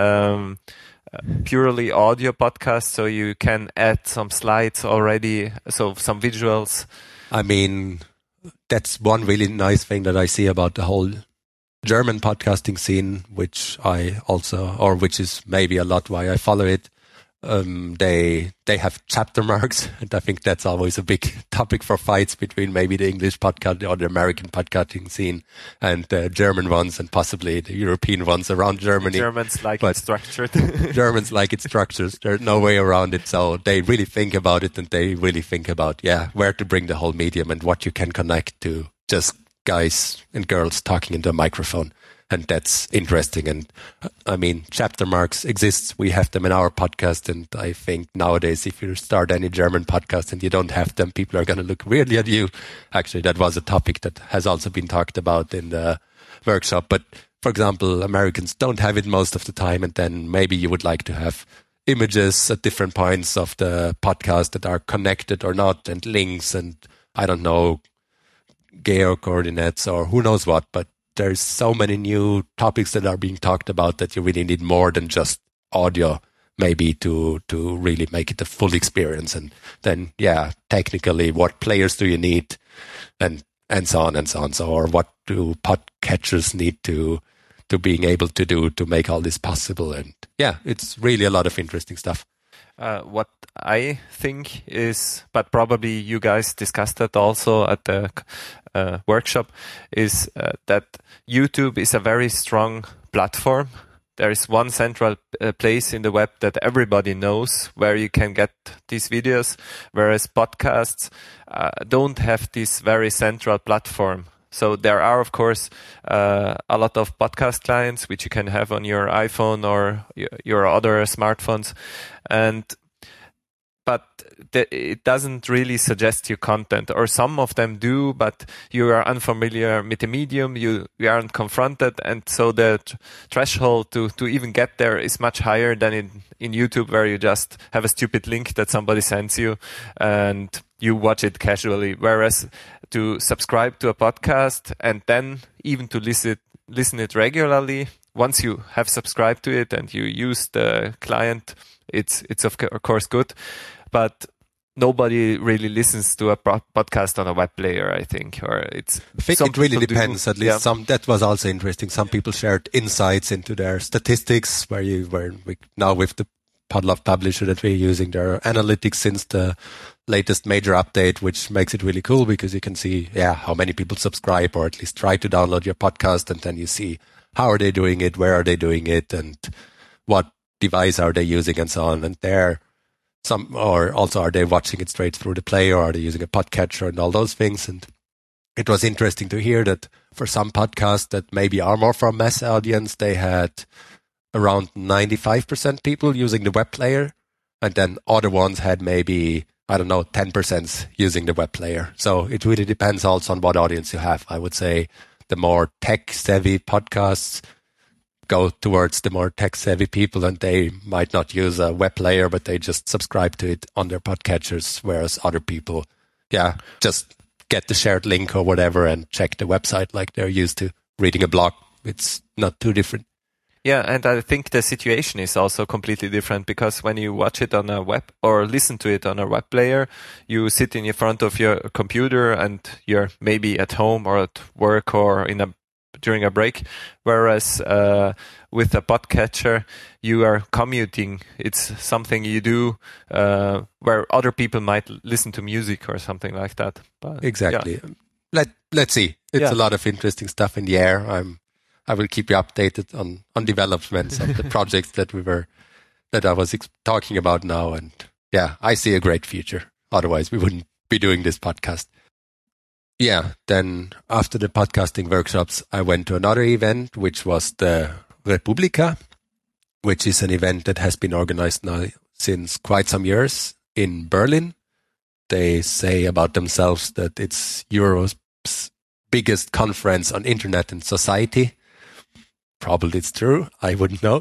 purely audio podcast. So you can add some slides already, so some visuals. I mean, that's one really nice thing that I see about the whole German podcasting scene, which is maybe a lot why I follow it. They have chapter marks, and I think that's always a big topic for fights between maybe the English podcast or the American podcasting scene and the German ones, and possibly the European ones around Germany. Germans like it structured. Germans like it structured. There's no way around it. So they really think about it, and they really think about where to bring the whole medium and what you can connect to just guys and girls talking into a microphone. And that's interesting. And I mean, chapter marks exist. We have them in our podcast. And I think nowadays, if you start any German podcast and you don't have them, people are going to look weirdly at you. Actually, that was a topic that has also been talked about in the workshop. But for example, Americans don't have it most of the time. And then maybe you would like to have images at different points of the podcast that are connected or not, and links, and I don't know, geo coordinates or who knows what. But there's so many new topics that are being talked about that you really need more than just audio, maybe to really make it a full experience. And then, technically, what players do you need, and so on and so on. So, or what do podcatchers need to being able to do to make all this possible? And it's really a lot of interesting stuff. What I think is, but probably you guys discussed that also at the workshop, is that YouTube is a very strong platform. There is one central place in the web that everybody knows where you can get these videos, whereas podcasts don't have this very central platform. So there are, of course, a lot of podcast clients which you can have on your iPhone or your other smartphones, but it doesn't really suggest you content, or some of them do, but you are unfamiliar with the medium, you aren't confronted, and so the threshold to even get there is much higher than in YouTube, where you just have a stupid link that somebody sends you and you watch it casually. Whereas to subscribe to a podcast and then even to listen it regularly, once you have subscribed to it and you use the client, it's of course good. But nobody really listens to a podcast on a web player, I think. I think it really depends. At least that was also interesting. Some people shared insights into their statistics, now with the Podlove Publisher that we're using their analytics since the latest major update, which makes it really cool because you can see how many people subscribe or at least try to download your podcast, and then you see how are they doing it, where are they doing it, and what device are they using, and so on. And there, or also are they watching it straight through the player, or are they using a podcatcher and all those things? And it was interesting to hear that for some podcasts that maybe are more for a mass audience, they had around 95% people using the web player, and then other ones had maybe, I don't know, 10% using the web player. So it really depends also on what audience you have. I would say the more tech-savvy podcasts go towards the more tech-savvy people, and they might not use a web player, but they just subscribe to it on their podcatchers, whereas other people, just get the shared link or whatever and check the website like they're used to reading a blog. It's not too different. Yeah, and I think the situation is also completely different, because when you watch it on a web or listen to it on a web player, you sit in front of your computer and you're maybe at home or at work or during a break. Whereas with a podcatcher, you are commuting. It's something you do where other people might listen to music or something like that. But, exactly. Yeah. Let's see. It's a lot of interesting stuff in the air. I will keep you updated on developments of the projects that I was talking about now. And I see a great future. Otherwise, we wouldn't be doing this podcast. Yeah. Then after the podcasting workshops, I went to another event, which was the Republica, which is an event that has been organized now since quite some years in Berlin. They say about themselves that it's Europe's biggest conference on internet and society. Probably it's true. I wouldn't know.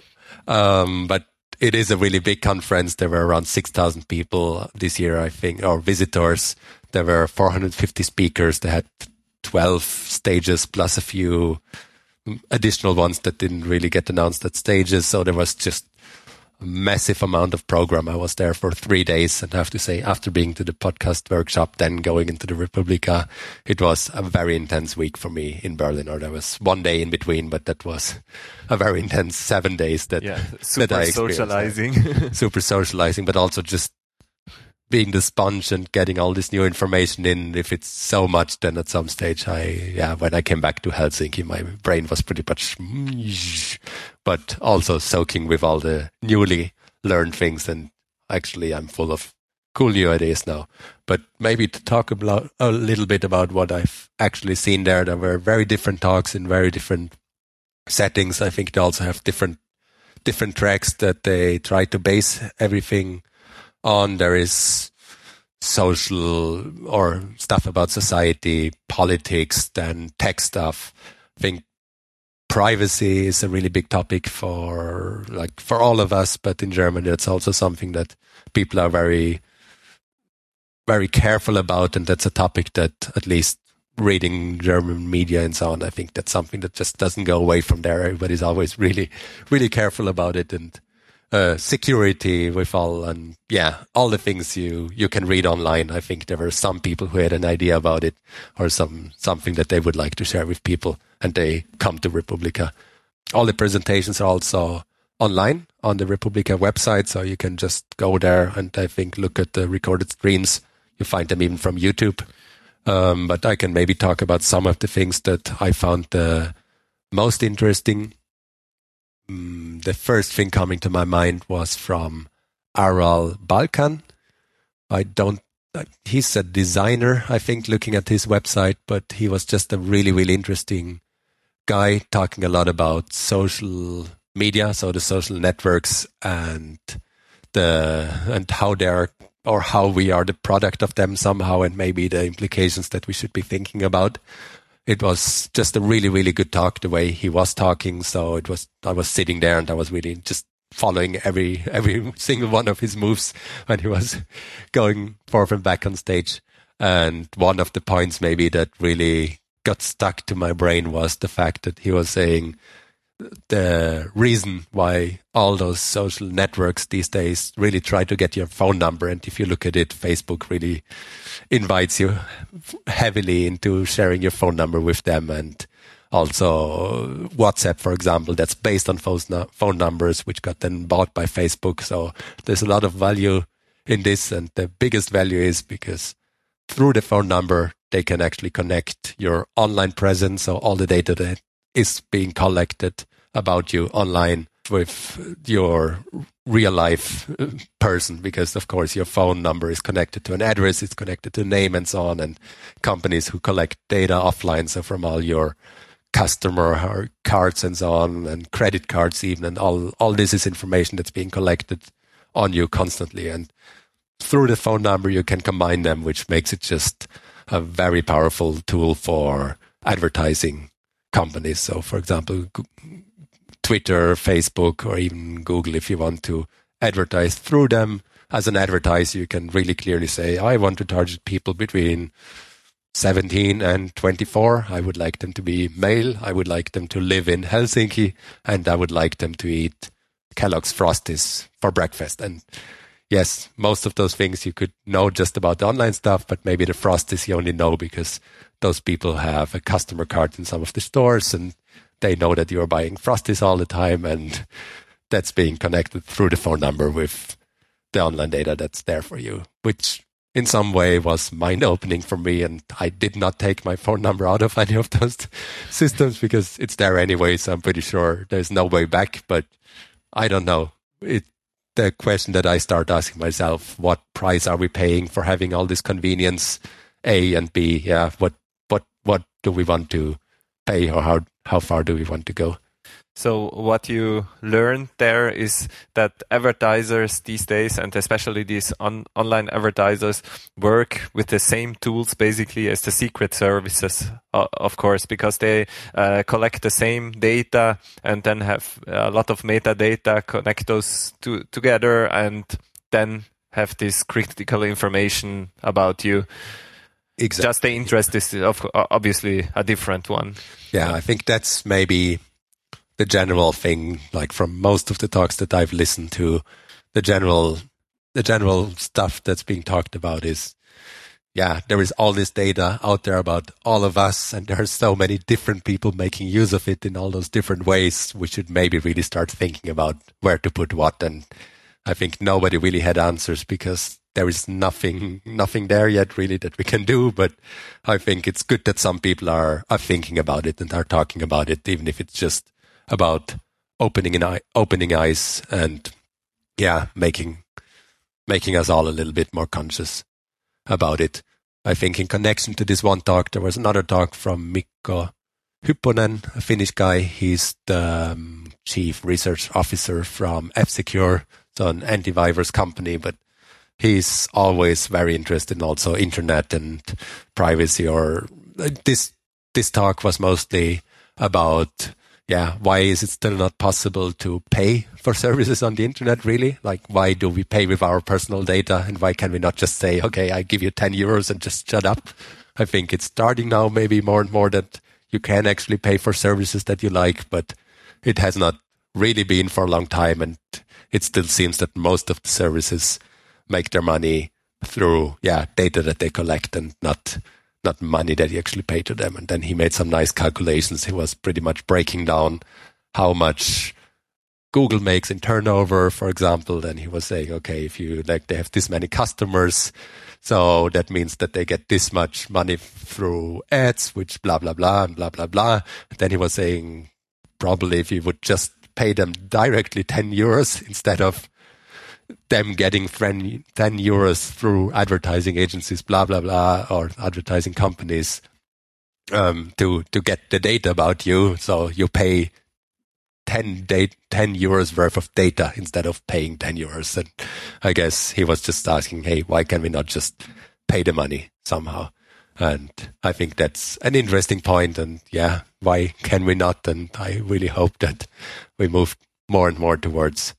But it is a really big conference. There were around 6,000 people this year, I think, or visitors. There were 450 speakers. They had 12 stages plus a few additional ones that didn't really get announced at stages. So there was just a massive amount of program. I was there for 3 days, and I have to say, after being to the podcast workshop, then going into the Republica, it was a very intense week for me in Berlin. Or there was 1 day in between, but that was a very intense 7 days that I experienced. Socializing. Super socializing, but also just being the sponge and getting all this new information in. If it's so much, then at some stage, when I came back to Helsinki, my brain was pretty much, but also soaking with all the newly learned things. And actually, I'm full of cool new ideas now. But maybe to talk about a little bit about what I've actually seen there. There were very different talks in very different settings. I think they also have different tracks that they try to base everything on. There is social or stuff about society, politics, then tech stuff. I think privacy is a really big topic for all of us, but in Germany it's also something that people are very, very careful about, and that's a topic that, at least reading German media and so on, I think that's something that just doesn't go away from there. Everybody's always really, really careful about it, and security with all the things you can read online. I think there were some people who had an idea about it, or something that they would like to share with people, and they come to Republica. All the presentations are also online on the Republica website, so you can just go there and I think look at the recorded streams. You find them even from YouTube. But I can maybe talk about some of the things that I found the most interesting. The first thing coming to my mind was from Aral Balkan. He's a designer, I think, looking at his website, but he was just a really, really interesting guy, talking a lot about social media, so the social networks and how they're, or how we are the product of them somehow, and maybe the implications that we should be thinking about. It was just a really, really good talk, the way he was talking. So I was sitting there and I was really just following every single one of his moves when he was going forth and back on stage. And one of the points maybe that really got stuck to my brain was the fact that he was saying the reason why all those social networks these days really try to get your phone number. And if you look at it, Facebook really invites you heavily into sharing your phone number with them. And also WhatsApp, for example, that's based on phone numbers, which got then bought by Facebook. So there's a lot of value in this. And the biggest value is because through the phone number, they can actually connect your online presence. So all the data that is being collected about you online with your real life person, because of course your phone number is connected to an address, it's connected to a name and so on, and companies who collect data offline, so from all your customer cards and so on, and credit cards even, and all this is information that's being collected on you constantly, and through the phone number you can combine them, which makes it just a very powerful tool for advertising companies. So for example, Twitter, Facebook, or even Google, if you want to advertise through them as an advertiser, you can really clearly say, I want to target people between 17 and 24. I would like them to be male. I would like them to live in Helsinki, and I would like them to eat Kellogg's Frosties for breakfast. And yes, most of those things you could know just about the online stuff, but maybe the Frosties you only know because those people have a customer card in some of the stores, and they know that you're buying Frosties all the time, and that's being connected through the phone number with the online data that's there for you, which in some way was mind-opening for me. And I did not take my phone number out of any of those systems because it's there anyway, so I'm pretty sure there's no way back. But I don't know. The question that I start asking myself, what price are we paying for having all this convenience, A, and B, yeah, what do we want to pay, or how far do we want to go? So what you learned there is that advertisers these days, and especially these online advertisers, work with the same tools basically as the secret services, of course, because they collect the same data and then have a lot of metadata, connect those together, and then have this critical information about you. Exactly. Just the interest is obviously a different one. Yeah, I think that's maybe the general thing, like from most of the talks that I've listened to, the general stuff that's being talked about is, yeah, there is all this data out there about all of us, and there are so many different people making use of it in all those different ways. We should maybe really start thinking about where to put what. And I think nobody really had answers because there is nothing there yet really that we can do. But I think it's good that some people are thinking about it and are talking about it, even if it's just about opening eyes and, yeah, making us all a little bit more conscious about it. I think in connection to this one talk, there was another talk from Mikko Hypponen, a Finnish guy. He's the chief research officer from F-Secure, so an antivirus company, but he's always very interested in also internet and privacy. Or this talk was mostly about, yeah, why is it still not possible to pay for services on the internet, really? Like, why do we pay with our personal data, and why can we not just say, okay, I give you 10 euros and just shut up? I think it's starting now maybe more and more that you can actually pay for services that you like, but it has not really been for a long time, and it still seems that most of the services make their money through, yeah, data that they collect and not money that you actually pay to them. And then he made some nice calculations. He was pretty much breaking down how much Google makes in turnover, for example. Then he was saying, okay, if you like, they have this many customers, so that means that they get this much money through ads, which blah, blah, blah, and blah, blah, blah. And then he was saying, probably if you would just pay them directly 10 euros instead of them getting 10 euros through advertising agencies, blah, blah, blah, or advertising companies to get the data about you. So you pay 10 euros worth of data instead of paying 10 euros. And I guess he was just asking, hey, why can we not just pay the money somehow? And I think that's an interesting point. And yeah, why can we not? And I really hope that we move more and more towards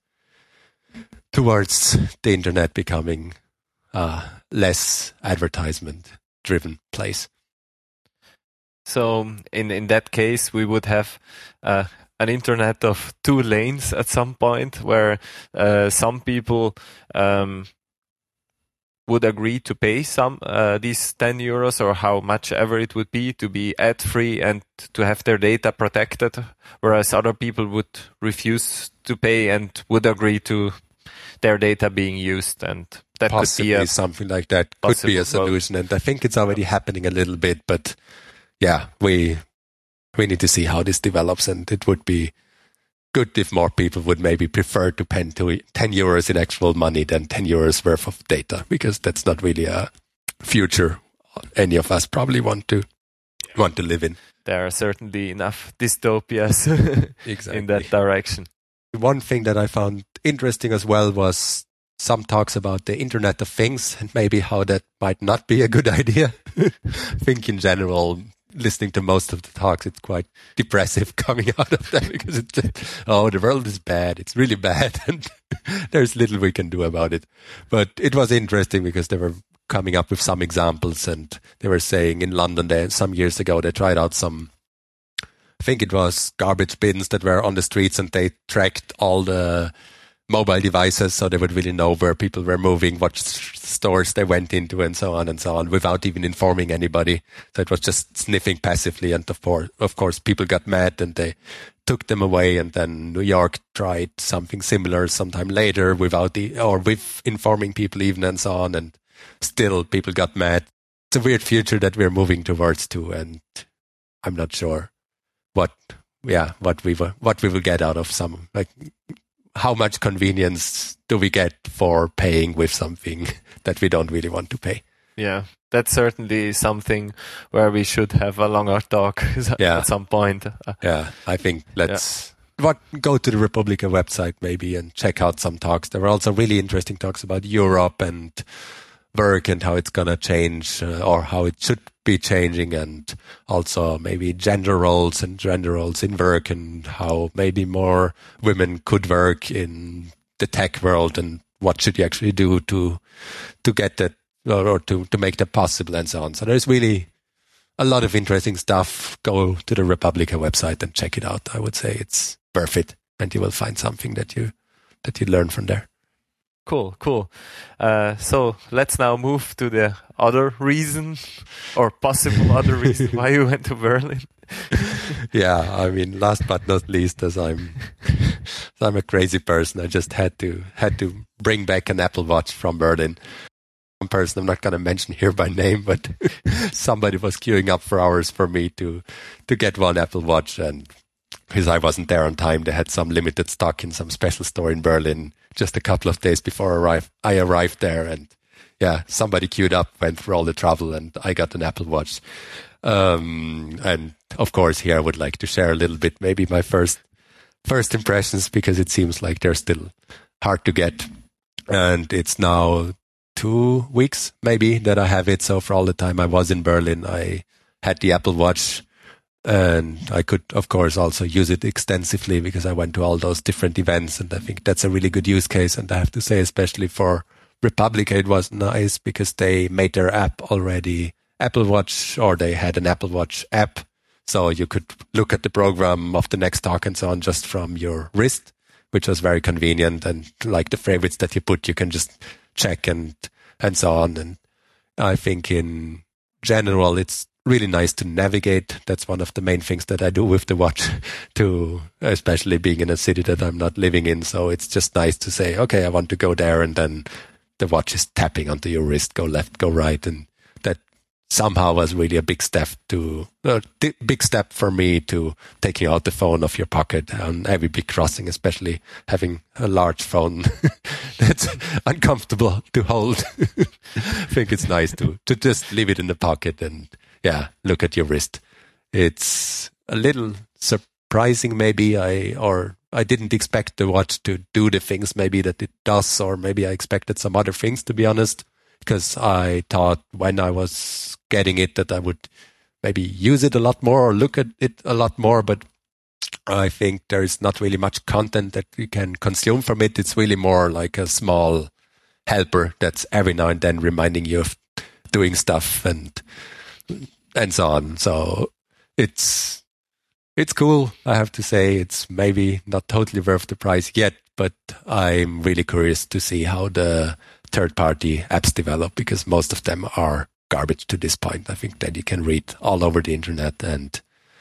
the internet becoming a less advertisement-driven place. So in that case, we would have an internet of two lanes at some point, where some people would agree to pay these 10 euros or how much ever it would be to be ad-free and to have their data protected, whereas other people would refuse to pay and would agree to their data being used. And that possibly could be something like that could be a solution. And I think it's already happening a little bit, but yeah, we need to see how this develops, and it would be good if more people would maybe prefer to pay 10 euros in actual money than 10 euros worth of data, because that's not really a future any of us probably want to live in. There are certainly enough dystopias exactly. in that direction. One thing that I found interesting as well was some talks about the Internet of Things and maybe how that might not be a good idea. I think in general, listening to most of the talks, it's quite depressive coming out of that, because it's, the world is bad. It's really bad. And there's little we can do about it. But it was interesting because they were coming up with some examples, and they were saying in London some years ago, they tried out some, I think it was garbage bins that were on the streets, and they tracked all the mobile devices, so they would really know where people were moving, what stores they went into, and so on, without even informing anybody. So it was just sniffing passively, and of course people got mad and they took them away. And then New York tried something similar sometime later with informing people even, and so on, and still people got mad. It's a weird future that we're moving towards too, and I'm not sure what we will get out of some, like, how much convenience do we get for paying with something that we don't really want to pay? Yeah, that's certainly something where we should have a longer talk at some point. Yeah, I think go to the Republica website maybe and check out some talks. There were also really interesting talks about Europe and work and how it's going to change, or how it should be changing, and also maybe gender roles in work, and how maybe more women could work in the tech world, and what should you actually do to get that, or to make that possible, and so on. So there's really a lot of interesting stuff. Go to the Republica website and check it out. I would say it's worth it, and you will find something that you learn from there. Cool. So let's now move to the other reason, or possible other reason why you went to Berlin. Yeah, I mean, last but not least, as I'm a crazy person, I just had to bring back an Apple Watch from Berlin. One person I'm not going to mention here by name, but somebody was queuing up for hours for me to get one Apple Watch, and because I wasn't there on time, they had some limited stock in some special store in Berlin just a couple of days before I arrived there. And yeah, somebody queued up, went through all the trouble, and I got an Apple Watch. And of course, here I would like to share a little bit, maybe my first impressions, because it seems like they're still hard to get. And it's now 2 weeks maybe that I have it. So for all the time I was in Berlin, I had the Apple Watch. And I could, of course, also use it extensively because I went to all those different events. And I think that's a really good use case. And I have to say, especially for Republica, it was nice because they made their app already Apple Watch, or they had an Apple Watch app. So you could look at the program of the next talk and so on just from your wrist, which was very convenient. And like the favorites that you put, you can just check and so on. And I think in general, it's really nice to navigate. That's one of the main things that I do with the watch, especially being in a city that I'm not living in. So it's just nice to say, okay, I want to go there, and then the watch is tapping onto your wrist, go left, go right. And that somehow was really a big step for me to taking out the phone off your pocket on every big crossing, especially having a large phone that's uncomfortable to hold. I think it's nice to just leave it in the pocket and look at your wrist. It's a little surprising maybe. I didn't expect the watch to do the things maybe that it does, or maybe I expected some other things, to be honest, because I thought when I was getting it that I would maybe use it a lot more or look at it a lot more, but I think there is not really much content that you can consume from it. It's really more like a small helper that's every now and then reminding you of doing stuff and so on. So it's cool. I have to say it's maybe not totally worth the price yet, but I'm really curious to see how the third-party apps develop, because most of them are garbage to this point. I think that you can read all over the internet and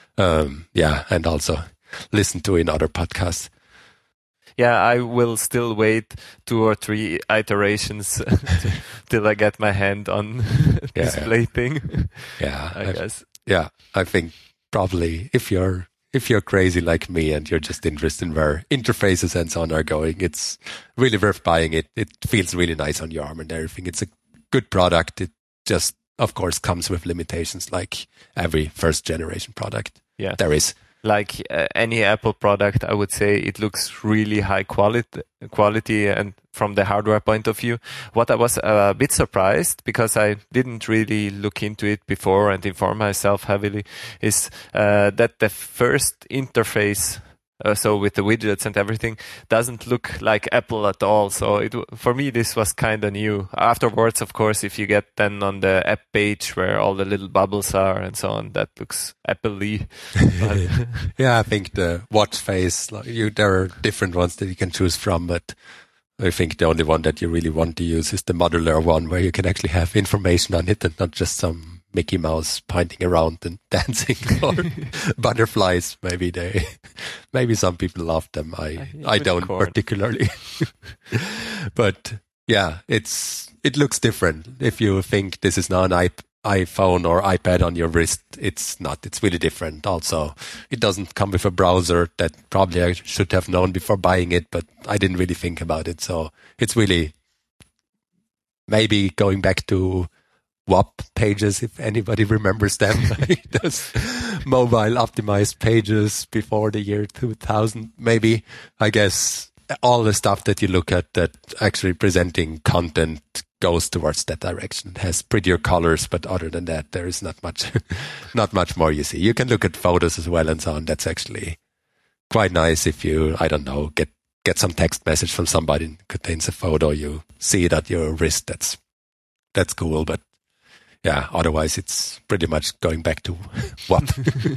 and also listen to in other podcasts. Yeah, I will still wait 2 or 3 iterations till I get my hand on display thing. Yeah, I guess. Yeah, I think probably if you're if you're crazy like me and you're just interested in where interfaces and so on are going, it's really worth buying it. It feels really nice on your arm and everything. It's a good product. It just, of course, comes with limitations like every first generation product. Yeah, there is. Like any Apple product, I would say it looks really high quality, and from the hardware point of view. What I was a bit surprised, because I didn't really look into it before and inform myself heavily, is that the first interface, so with the widgets and everything, doesn't look like Apple at all. So for me, this was kind of new. Afterwards, of course, if you get then on the app page where all the little bubbles are and so on, that looks Apple-y. Yeah, I think the watch face, there are different ones that you can choose from, but I think the only one that you really want to use is the modular one, where you can actually have information on it and not just some Mickey Mouse pointing around and dancing, or butterflies. Maybe some people love them. I don't particularly. But yeah, it looks different. If you think this is now an iPhone or iPad on your wrist, it's not. It's really different. Also, it doesn't come with a browser that probably I should have known before buying it, but I didn't really think about it. So it's really maybe going back to WAP pages, if anybody remembers them. Those mobile optimized pages before the year 2000, maybe. I guess all the stuff that you look at that actually presenting content goes towards that direction. It has prettier colors, but other than that, there is not much more you see. You can look at photos as well and so on. That's actually quite nice if you, I don't know, get some text message from somebody that contains a photo. You see it at your wrist. That's cool, but yeah, otherwise it's pretty much going back to WAP.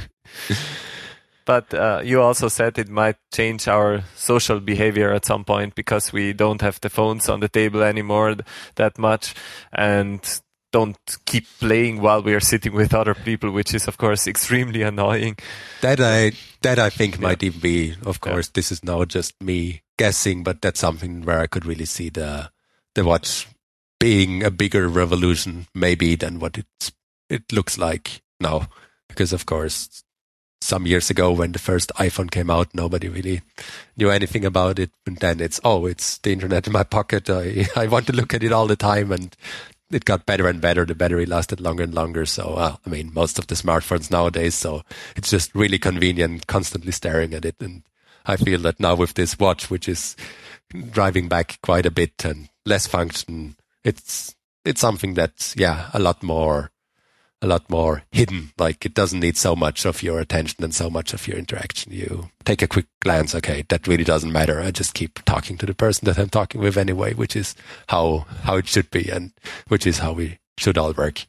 But you also said it might change our social behavior at some point, because we don't have the phones on the table anymore that much and don't keep playing while we are sitting with other people, which is, of course, extremely annoying. That I think might even be, of course, this is now just me guessing, but that's something where I could really see the watch being a bigger revolution maybe than what it looks like now. Because, of course, some years ago when the first iPhone came out, nobody really knew anything about it. And then it's the internet in my pocket. I want to look at it all the time, and it got better and better. The battery lasted longer and longer. So, most of the smartphones nowadays, so it's just really convenient constantly staring at it. And I feel that now with this watch, which is driving back quite a bit and less function, it's something that's, a lot more hidden. Like, it doesn't need so much of your attention and so much of your interaction. You take a quick glance, okay, that really doesn't matter. I just keep talking to the person that I'm talking with anyway, which is how it should be, and which is how we should all work.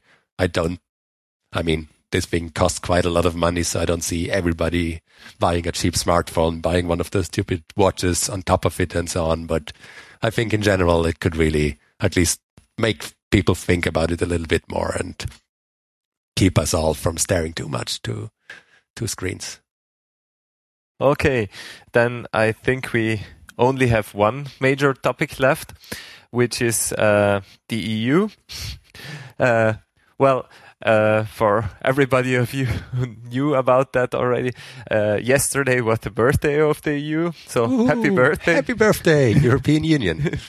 This thing costs quite a lot of money, so I don't see everybody buying a cheap smartphone, buying one of those stupid watches on top of it and so on. But I think in general, it could really at least make people think about it a little bit more and keep us all from staring too much to screens. Okay, then I think we only have one major topic left, which is the EU. For everybody of you who knew about that already, yesterday was the birthday of the EU. So happy birthday. Happy birthday, European Union.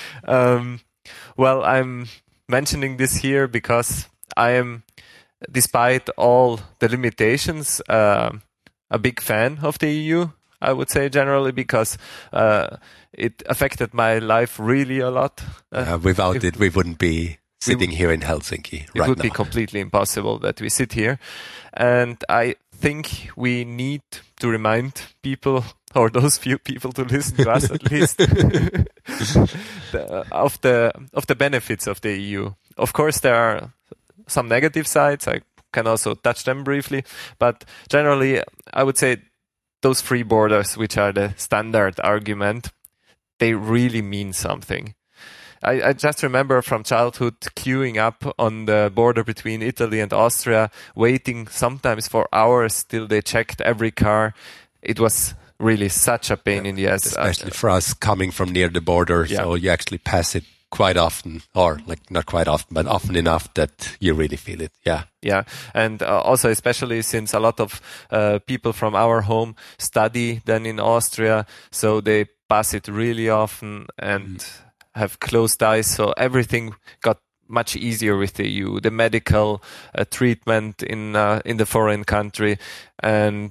I'm mentioning this here because I am, despite all the limitations, a big fan of the EU, I would say generally, because it affected my life really a lot. Without it, we wouldn't be sitting here in Helsinki right now. It would be completely impossible that we sit here. And I think we need to remind people, or those few people to listen to us at least, of the benefits of the EU. Of course, there are some negative sides. I can also touch them briefly. But generally, I would say those free borders, which are the standard argument, they really mean something. I just remember from childhood queuing up on the border between Italy and Austria, waiting sometimes for hours till they checked every car. It was really such a pain in the ass. Especially for us coming from near the border, so you actually pass it quite often, or like not quite often, but often enough that you really feel it. Yeah. Yeah. And also, especially since a lot of people from our home study then in Austria, so they pass it really often and have close ties. So everything got much easier with the EU, the medical treatment in the foreign country, and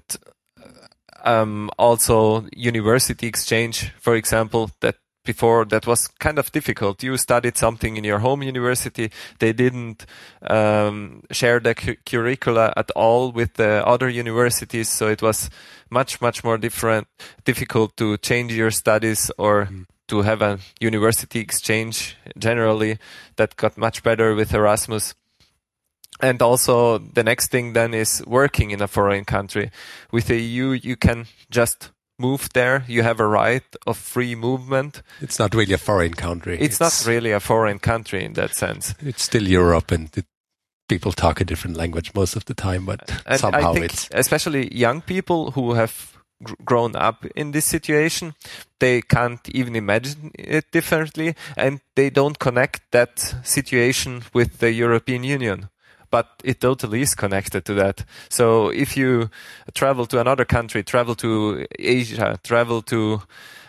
also university exchange, for example, that before that was kind of difficult. You studied something in your home university. They didn't share the curricula at all with the other universities. So it was much more difficult to change your studies or to have a university exchange generally. That got much better with Erasmus. And also the next thing then is working in a foreign country. With the EU, you can just move there. You have a right of free movement. It's not really a foreign country. It's not really a foreign country in that sense. It's still Europe, and people talk a different language most of the time, but and somehow I think especially young people who have grown up in this situation, they can't even imagine it differently, and they don't connect that situation with the European Union. But it totally is connected to that. So if you travel to another country, travel to Asia, travel to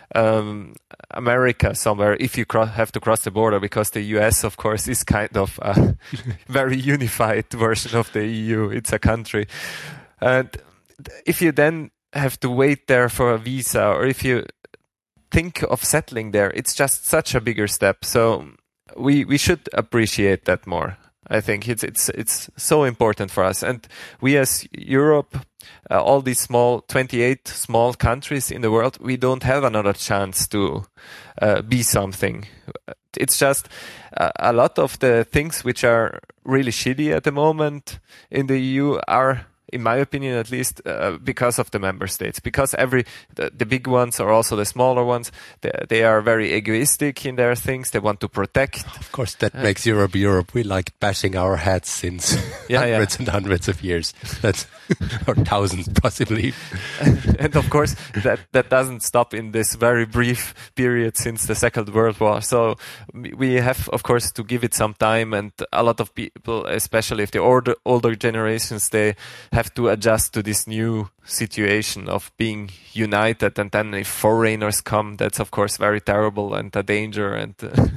America somewhere, if you have to cross the border, because the US, of course, is kind of a very unified version of the EU. It's a country. And if you then have to wait there for a visa, or if you think of settling there, it's just such a bigger step. So we should appreciate that more. I think it's so important for us. And we as Europe, all these 28 small countries in the world, we don't have another chance to be something. It's just a lot of the things which are really shitty at the moment in the EU are, in my opinion at least, because of the member states. Because the big ones or also the smaller ones, they are very egoistic in their things. They want to protect. Of course, that makes Europe Europe. We like bashing our heads since hundreds and hundreds of years. Or thousands possibly. And of course, that doesn't stop in this very brief period since the Second World War. So we have, of course, to give it some time. And a lot of people, especially if the older generations, they have to adjust to this new situation of being united. And then if foreigners come, that's of course very terrible and a danger. And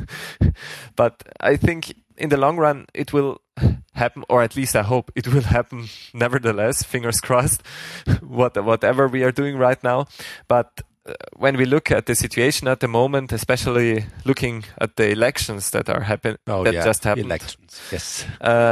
but I think in the long run it will happen, or at least I hope it will happen nevertheless, fingers crossed, whatever we are doing right now. But when we look at the situation at the moment, especially looking at the elections that are just happened, elections, yes.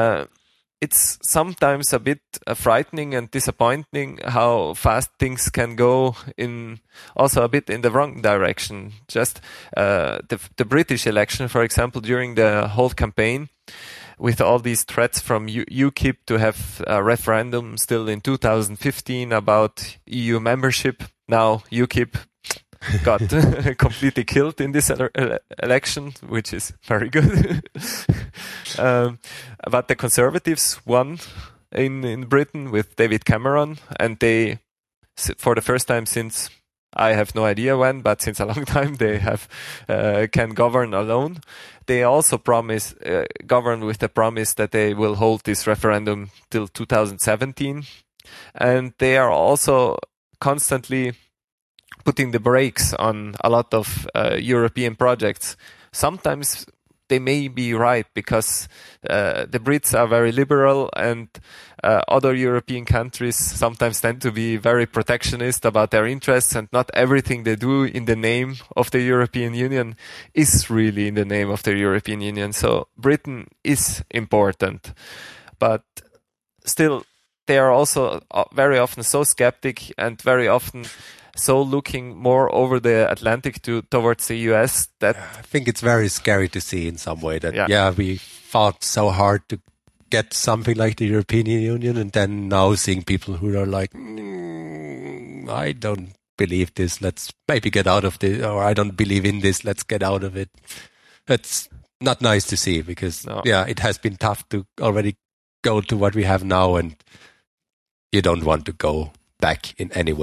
It's sometimes a bit frightening and disappointing how fast things can go also a bit in the wrong direction. Just the British election, for example, during the whole campaign, with all these threats from UKIP to have a referendum still in 2015 about EU membership. Now UKIP got completely killed in this election, which is very good. But the Conservatives won in Britain with David Cameron, and they, for the first time since, I have no idea when, but since a long time, they can govern alone. They also govern with the promise that they will hold this referendum till 2017. And they are also constantly putting the brakes on a lot of European projects. Sometimes they may be right, because the Brits are very liberal, and other European countries sometimes tend to be very protectionist about their interests, and not everything they do in the name of the European Union is really in the name of the European Union. So Britain is important, but still they are also very often so skeptic and very often so looking more over the Atlantic towards the US that I think it's very scary to see in some way that we fought so hard to get something like the European Union, and then now seeing people who are like, I don't believe this, let's maybe get out of this, or I don't believe in this, let's get out of it. It's not nice to see, because it has been tough to already go to what we have now, and you don't want to go back in any way.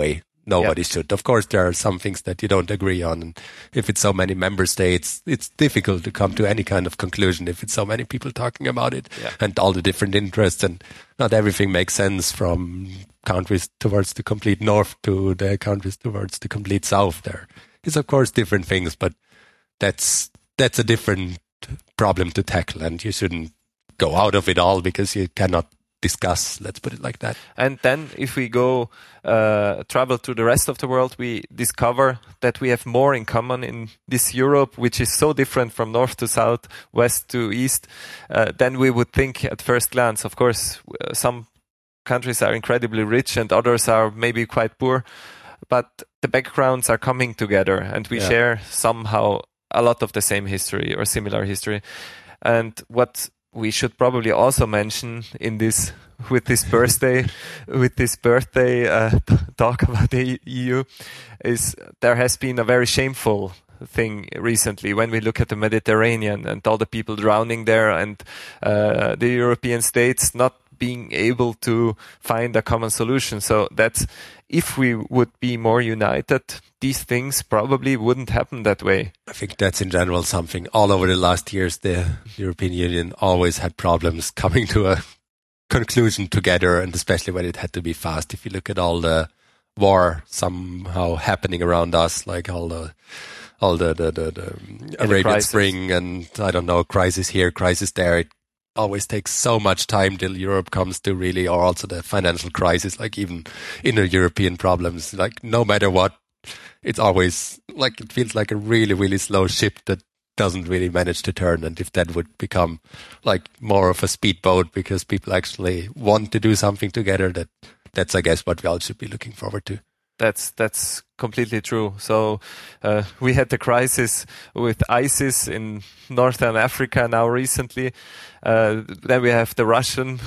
nobody should. Of course, there are some things that you don't agree on. And if it's so many member states, it's difficult to come to any kind of conclusion if it's so many people talking about it and all the different interests. And not everything makes sense, from countries towards the complete north to the countries towards the complete south. There is, of course, different things, but that's a different problem to tackle, and you shouldn't go out of it all because you cannot discuss, let's put it like that. And then if we go travel to the rest of the world, we discover that we have more in common in this Europe, which is so different from north to south, west to east, than we would think at first glance. Of course, some countries are incredibly rich and others are maybe quite poor, but the backgrounds are coming together and we share somehow a lot of the same history or similar history. And what we should probably also mention in this, with this birthday talk about the EU, is there has been a very shameful thing recently when we look at the Mediterranean and all the people drowning there, and the European states not being able to find a common solution. So that's, if we would be more united, these things probably wouldn't happen that way. I think that's in general something. All over the last years, the European Union always had problems coming to a conclusion together, and especially when it had to be fast. If you look at all the war somehow happening around us, like all the Arabian Spring and I don't know, crisis here, crisis there, it always takes so much time till Europe comes to really, or also the financial crisis, like even inner European problems, like no matter what, it's always like, it feels like a really, really slow ship that doesn't really manage to turn. And if that would become like more of a speedboat because people actually want to do something together, that's I guess what we all should be looking forward to. That's completely true. So we had the crisis with ISIS in northern Africa now recently. Then we have the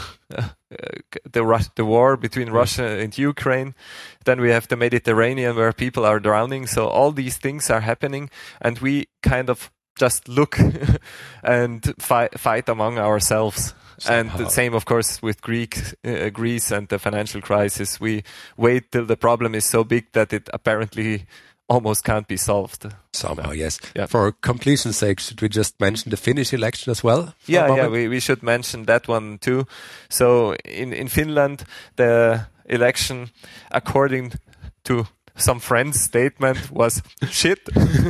the war between Russia and Ukraine. Then we have the Mediterranean where people are drowning. So all these things are happening, and we kind of just look and fight among ourselves. Somehow. And the same, of course, with Greece and the financial crisis. We wait till the problem is so big that it apparently almost can't be solved. Somehow, yes. Yeah. For completion's sake, should we just mention the Finnish election as well? We should mention that one too. So in Finland, the election, according to some friend's statement, was shit.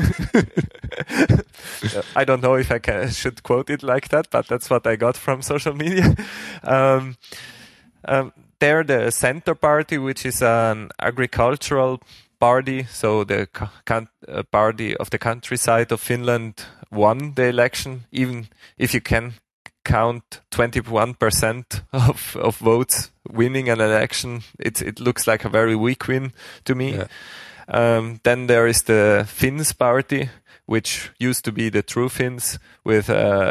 I don't know if I should quote it like that, but that's what I got from social media. There, the Center Party, which is an agricultural party, so the party of the countryside of Finland, won the election, even if you can count 21% of votes winning an election. It looks like a very weak win to me. Yeah. Then there is the Finns party, which used to be the True Finns, with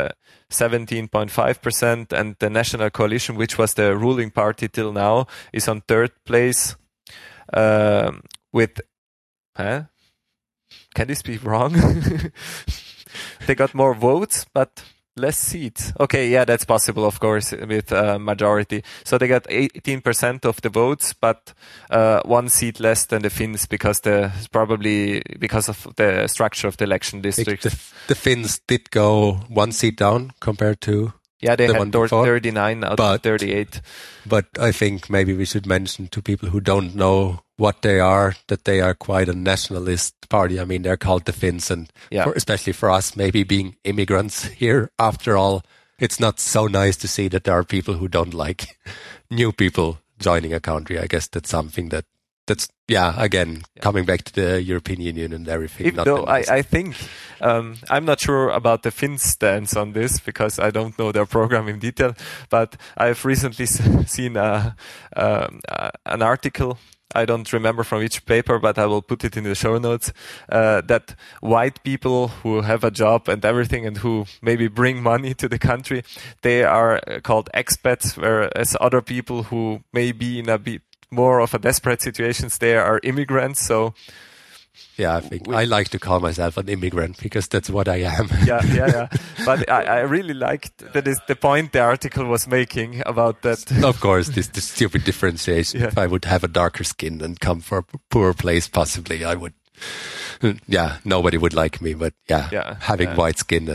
17.5%, and the National Coalition, which was the ruling party till now, is on third place with... Can this be wrong? They got more votes, but less seats. Okay, yeah, that's possible, of course, with majority. So they got 18% of the votes, but 1 seat less than the Finns, probably because of the structure of the election district. The Finns did go 1 seat down compared to they had 39 out of 38. But I think maybe we should mention to people who don't know what they are, that they are quite a nationalist party. I mean, they're called the Finns, and especially for us, maybe being immigrants here, after all, it's not so nice to see that there are people who don't like new people joining a country. I guess that's something that's again, coming back to the European Union and everything. Even though I think, I'm not sure about the Finns' stance on this because I don't know their program in detail, but I've recently seen an article, I don't remember from which paper, but I will put it in the show notes, that white people who have a job and everything and who maybe bring money to the country, they are called expats, whereas other people who may be in a bit more of a desperate situations, they are immigrants. So Yeah, I think I like to call myself an immigrant because that's what I am. Yeah. But I really liked that is the point the article was making about that. Of course, this stupid differentiation. Yeah. If I would have a darker skin and come from a poor place, possibly I would. Yeah, nobody would like me. But having white skin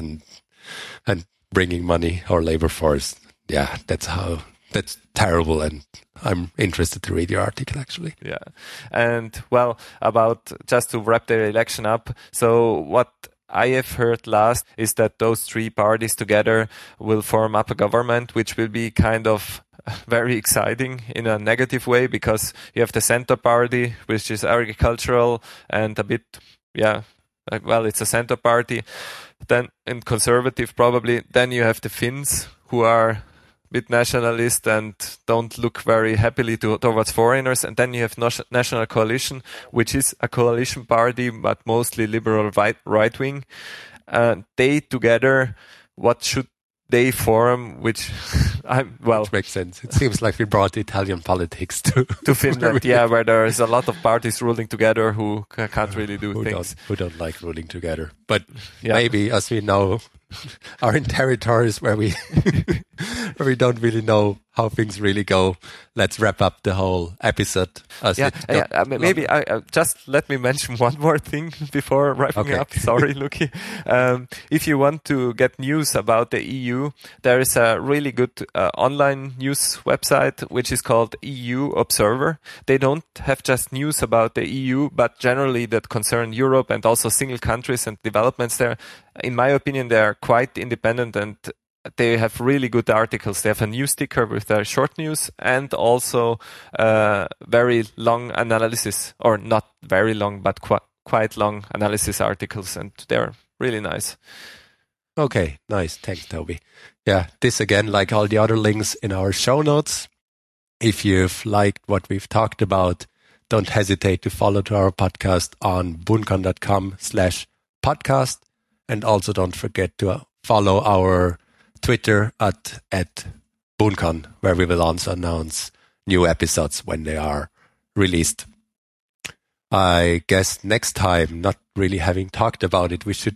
and bringing money or labor force, that's terrible. And I'm interested to read your article, actually. Yeah. And well, about just to wrap the election up. So what I have heard last is that those three parties together will form up a government, which will be kind of very exciting in a negative way, because you have the center party, which is agricultural and a bit, it's a center party. Then, and conservative probably. Then you have the Finns, who are bit nationalist and don't look very happily towards foreigners. And then you have National Coalition, which is a coalition party, but mostly liberal right wing. They together, what should they form? Which makes sense. It seems like we brought Italian politics to Finland, where there is a lot of parties ruling together who can't really do things. Who don't like ruling together. But maybe, as we know, are in territories where we don't really know how things really go. Let's wrap up the whole episode. Maybe I just let me mention one more thing before wrapping up. Sorry, Luki. If you want to get news about the EU, there is a really good online news website which is called EU Observer. They don't have just news about the EU, but generally that concern Europe and also single countries and developments there. In my opinion, they are quite independent and they have really good articles. They have a news sticker with their short news and also very long analysis, or not very long, but quite long analysis articles, and they're really nice. Okay, nice. Thanks, Toby. Yeah, this again, like all the other links in our show notes. If you've liked what we've talked about, don't hesitate to follow to our podcast on buncon.com/podcast. And also don't forget to follow our Twitter at Buncon, where we will also announce new episodes when they are released. I guess next time, not really having talked about it, we should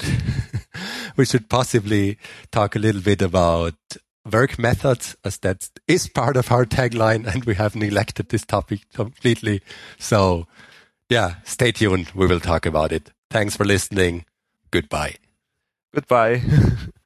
possibly talk a little bit about work methods, as that is part of our tagline, and we have neglected this topic completely. So, stay tuned. We will talk about it. Thanks for listening. Goodbye. Goodbye.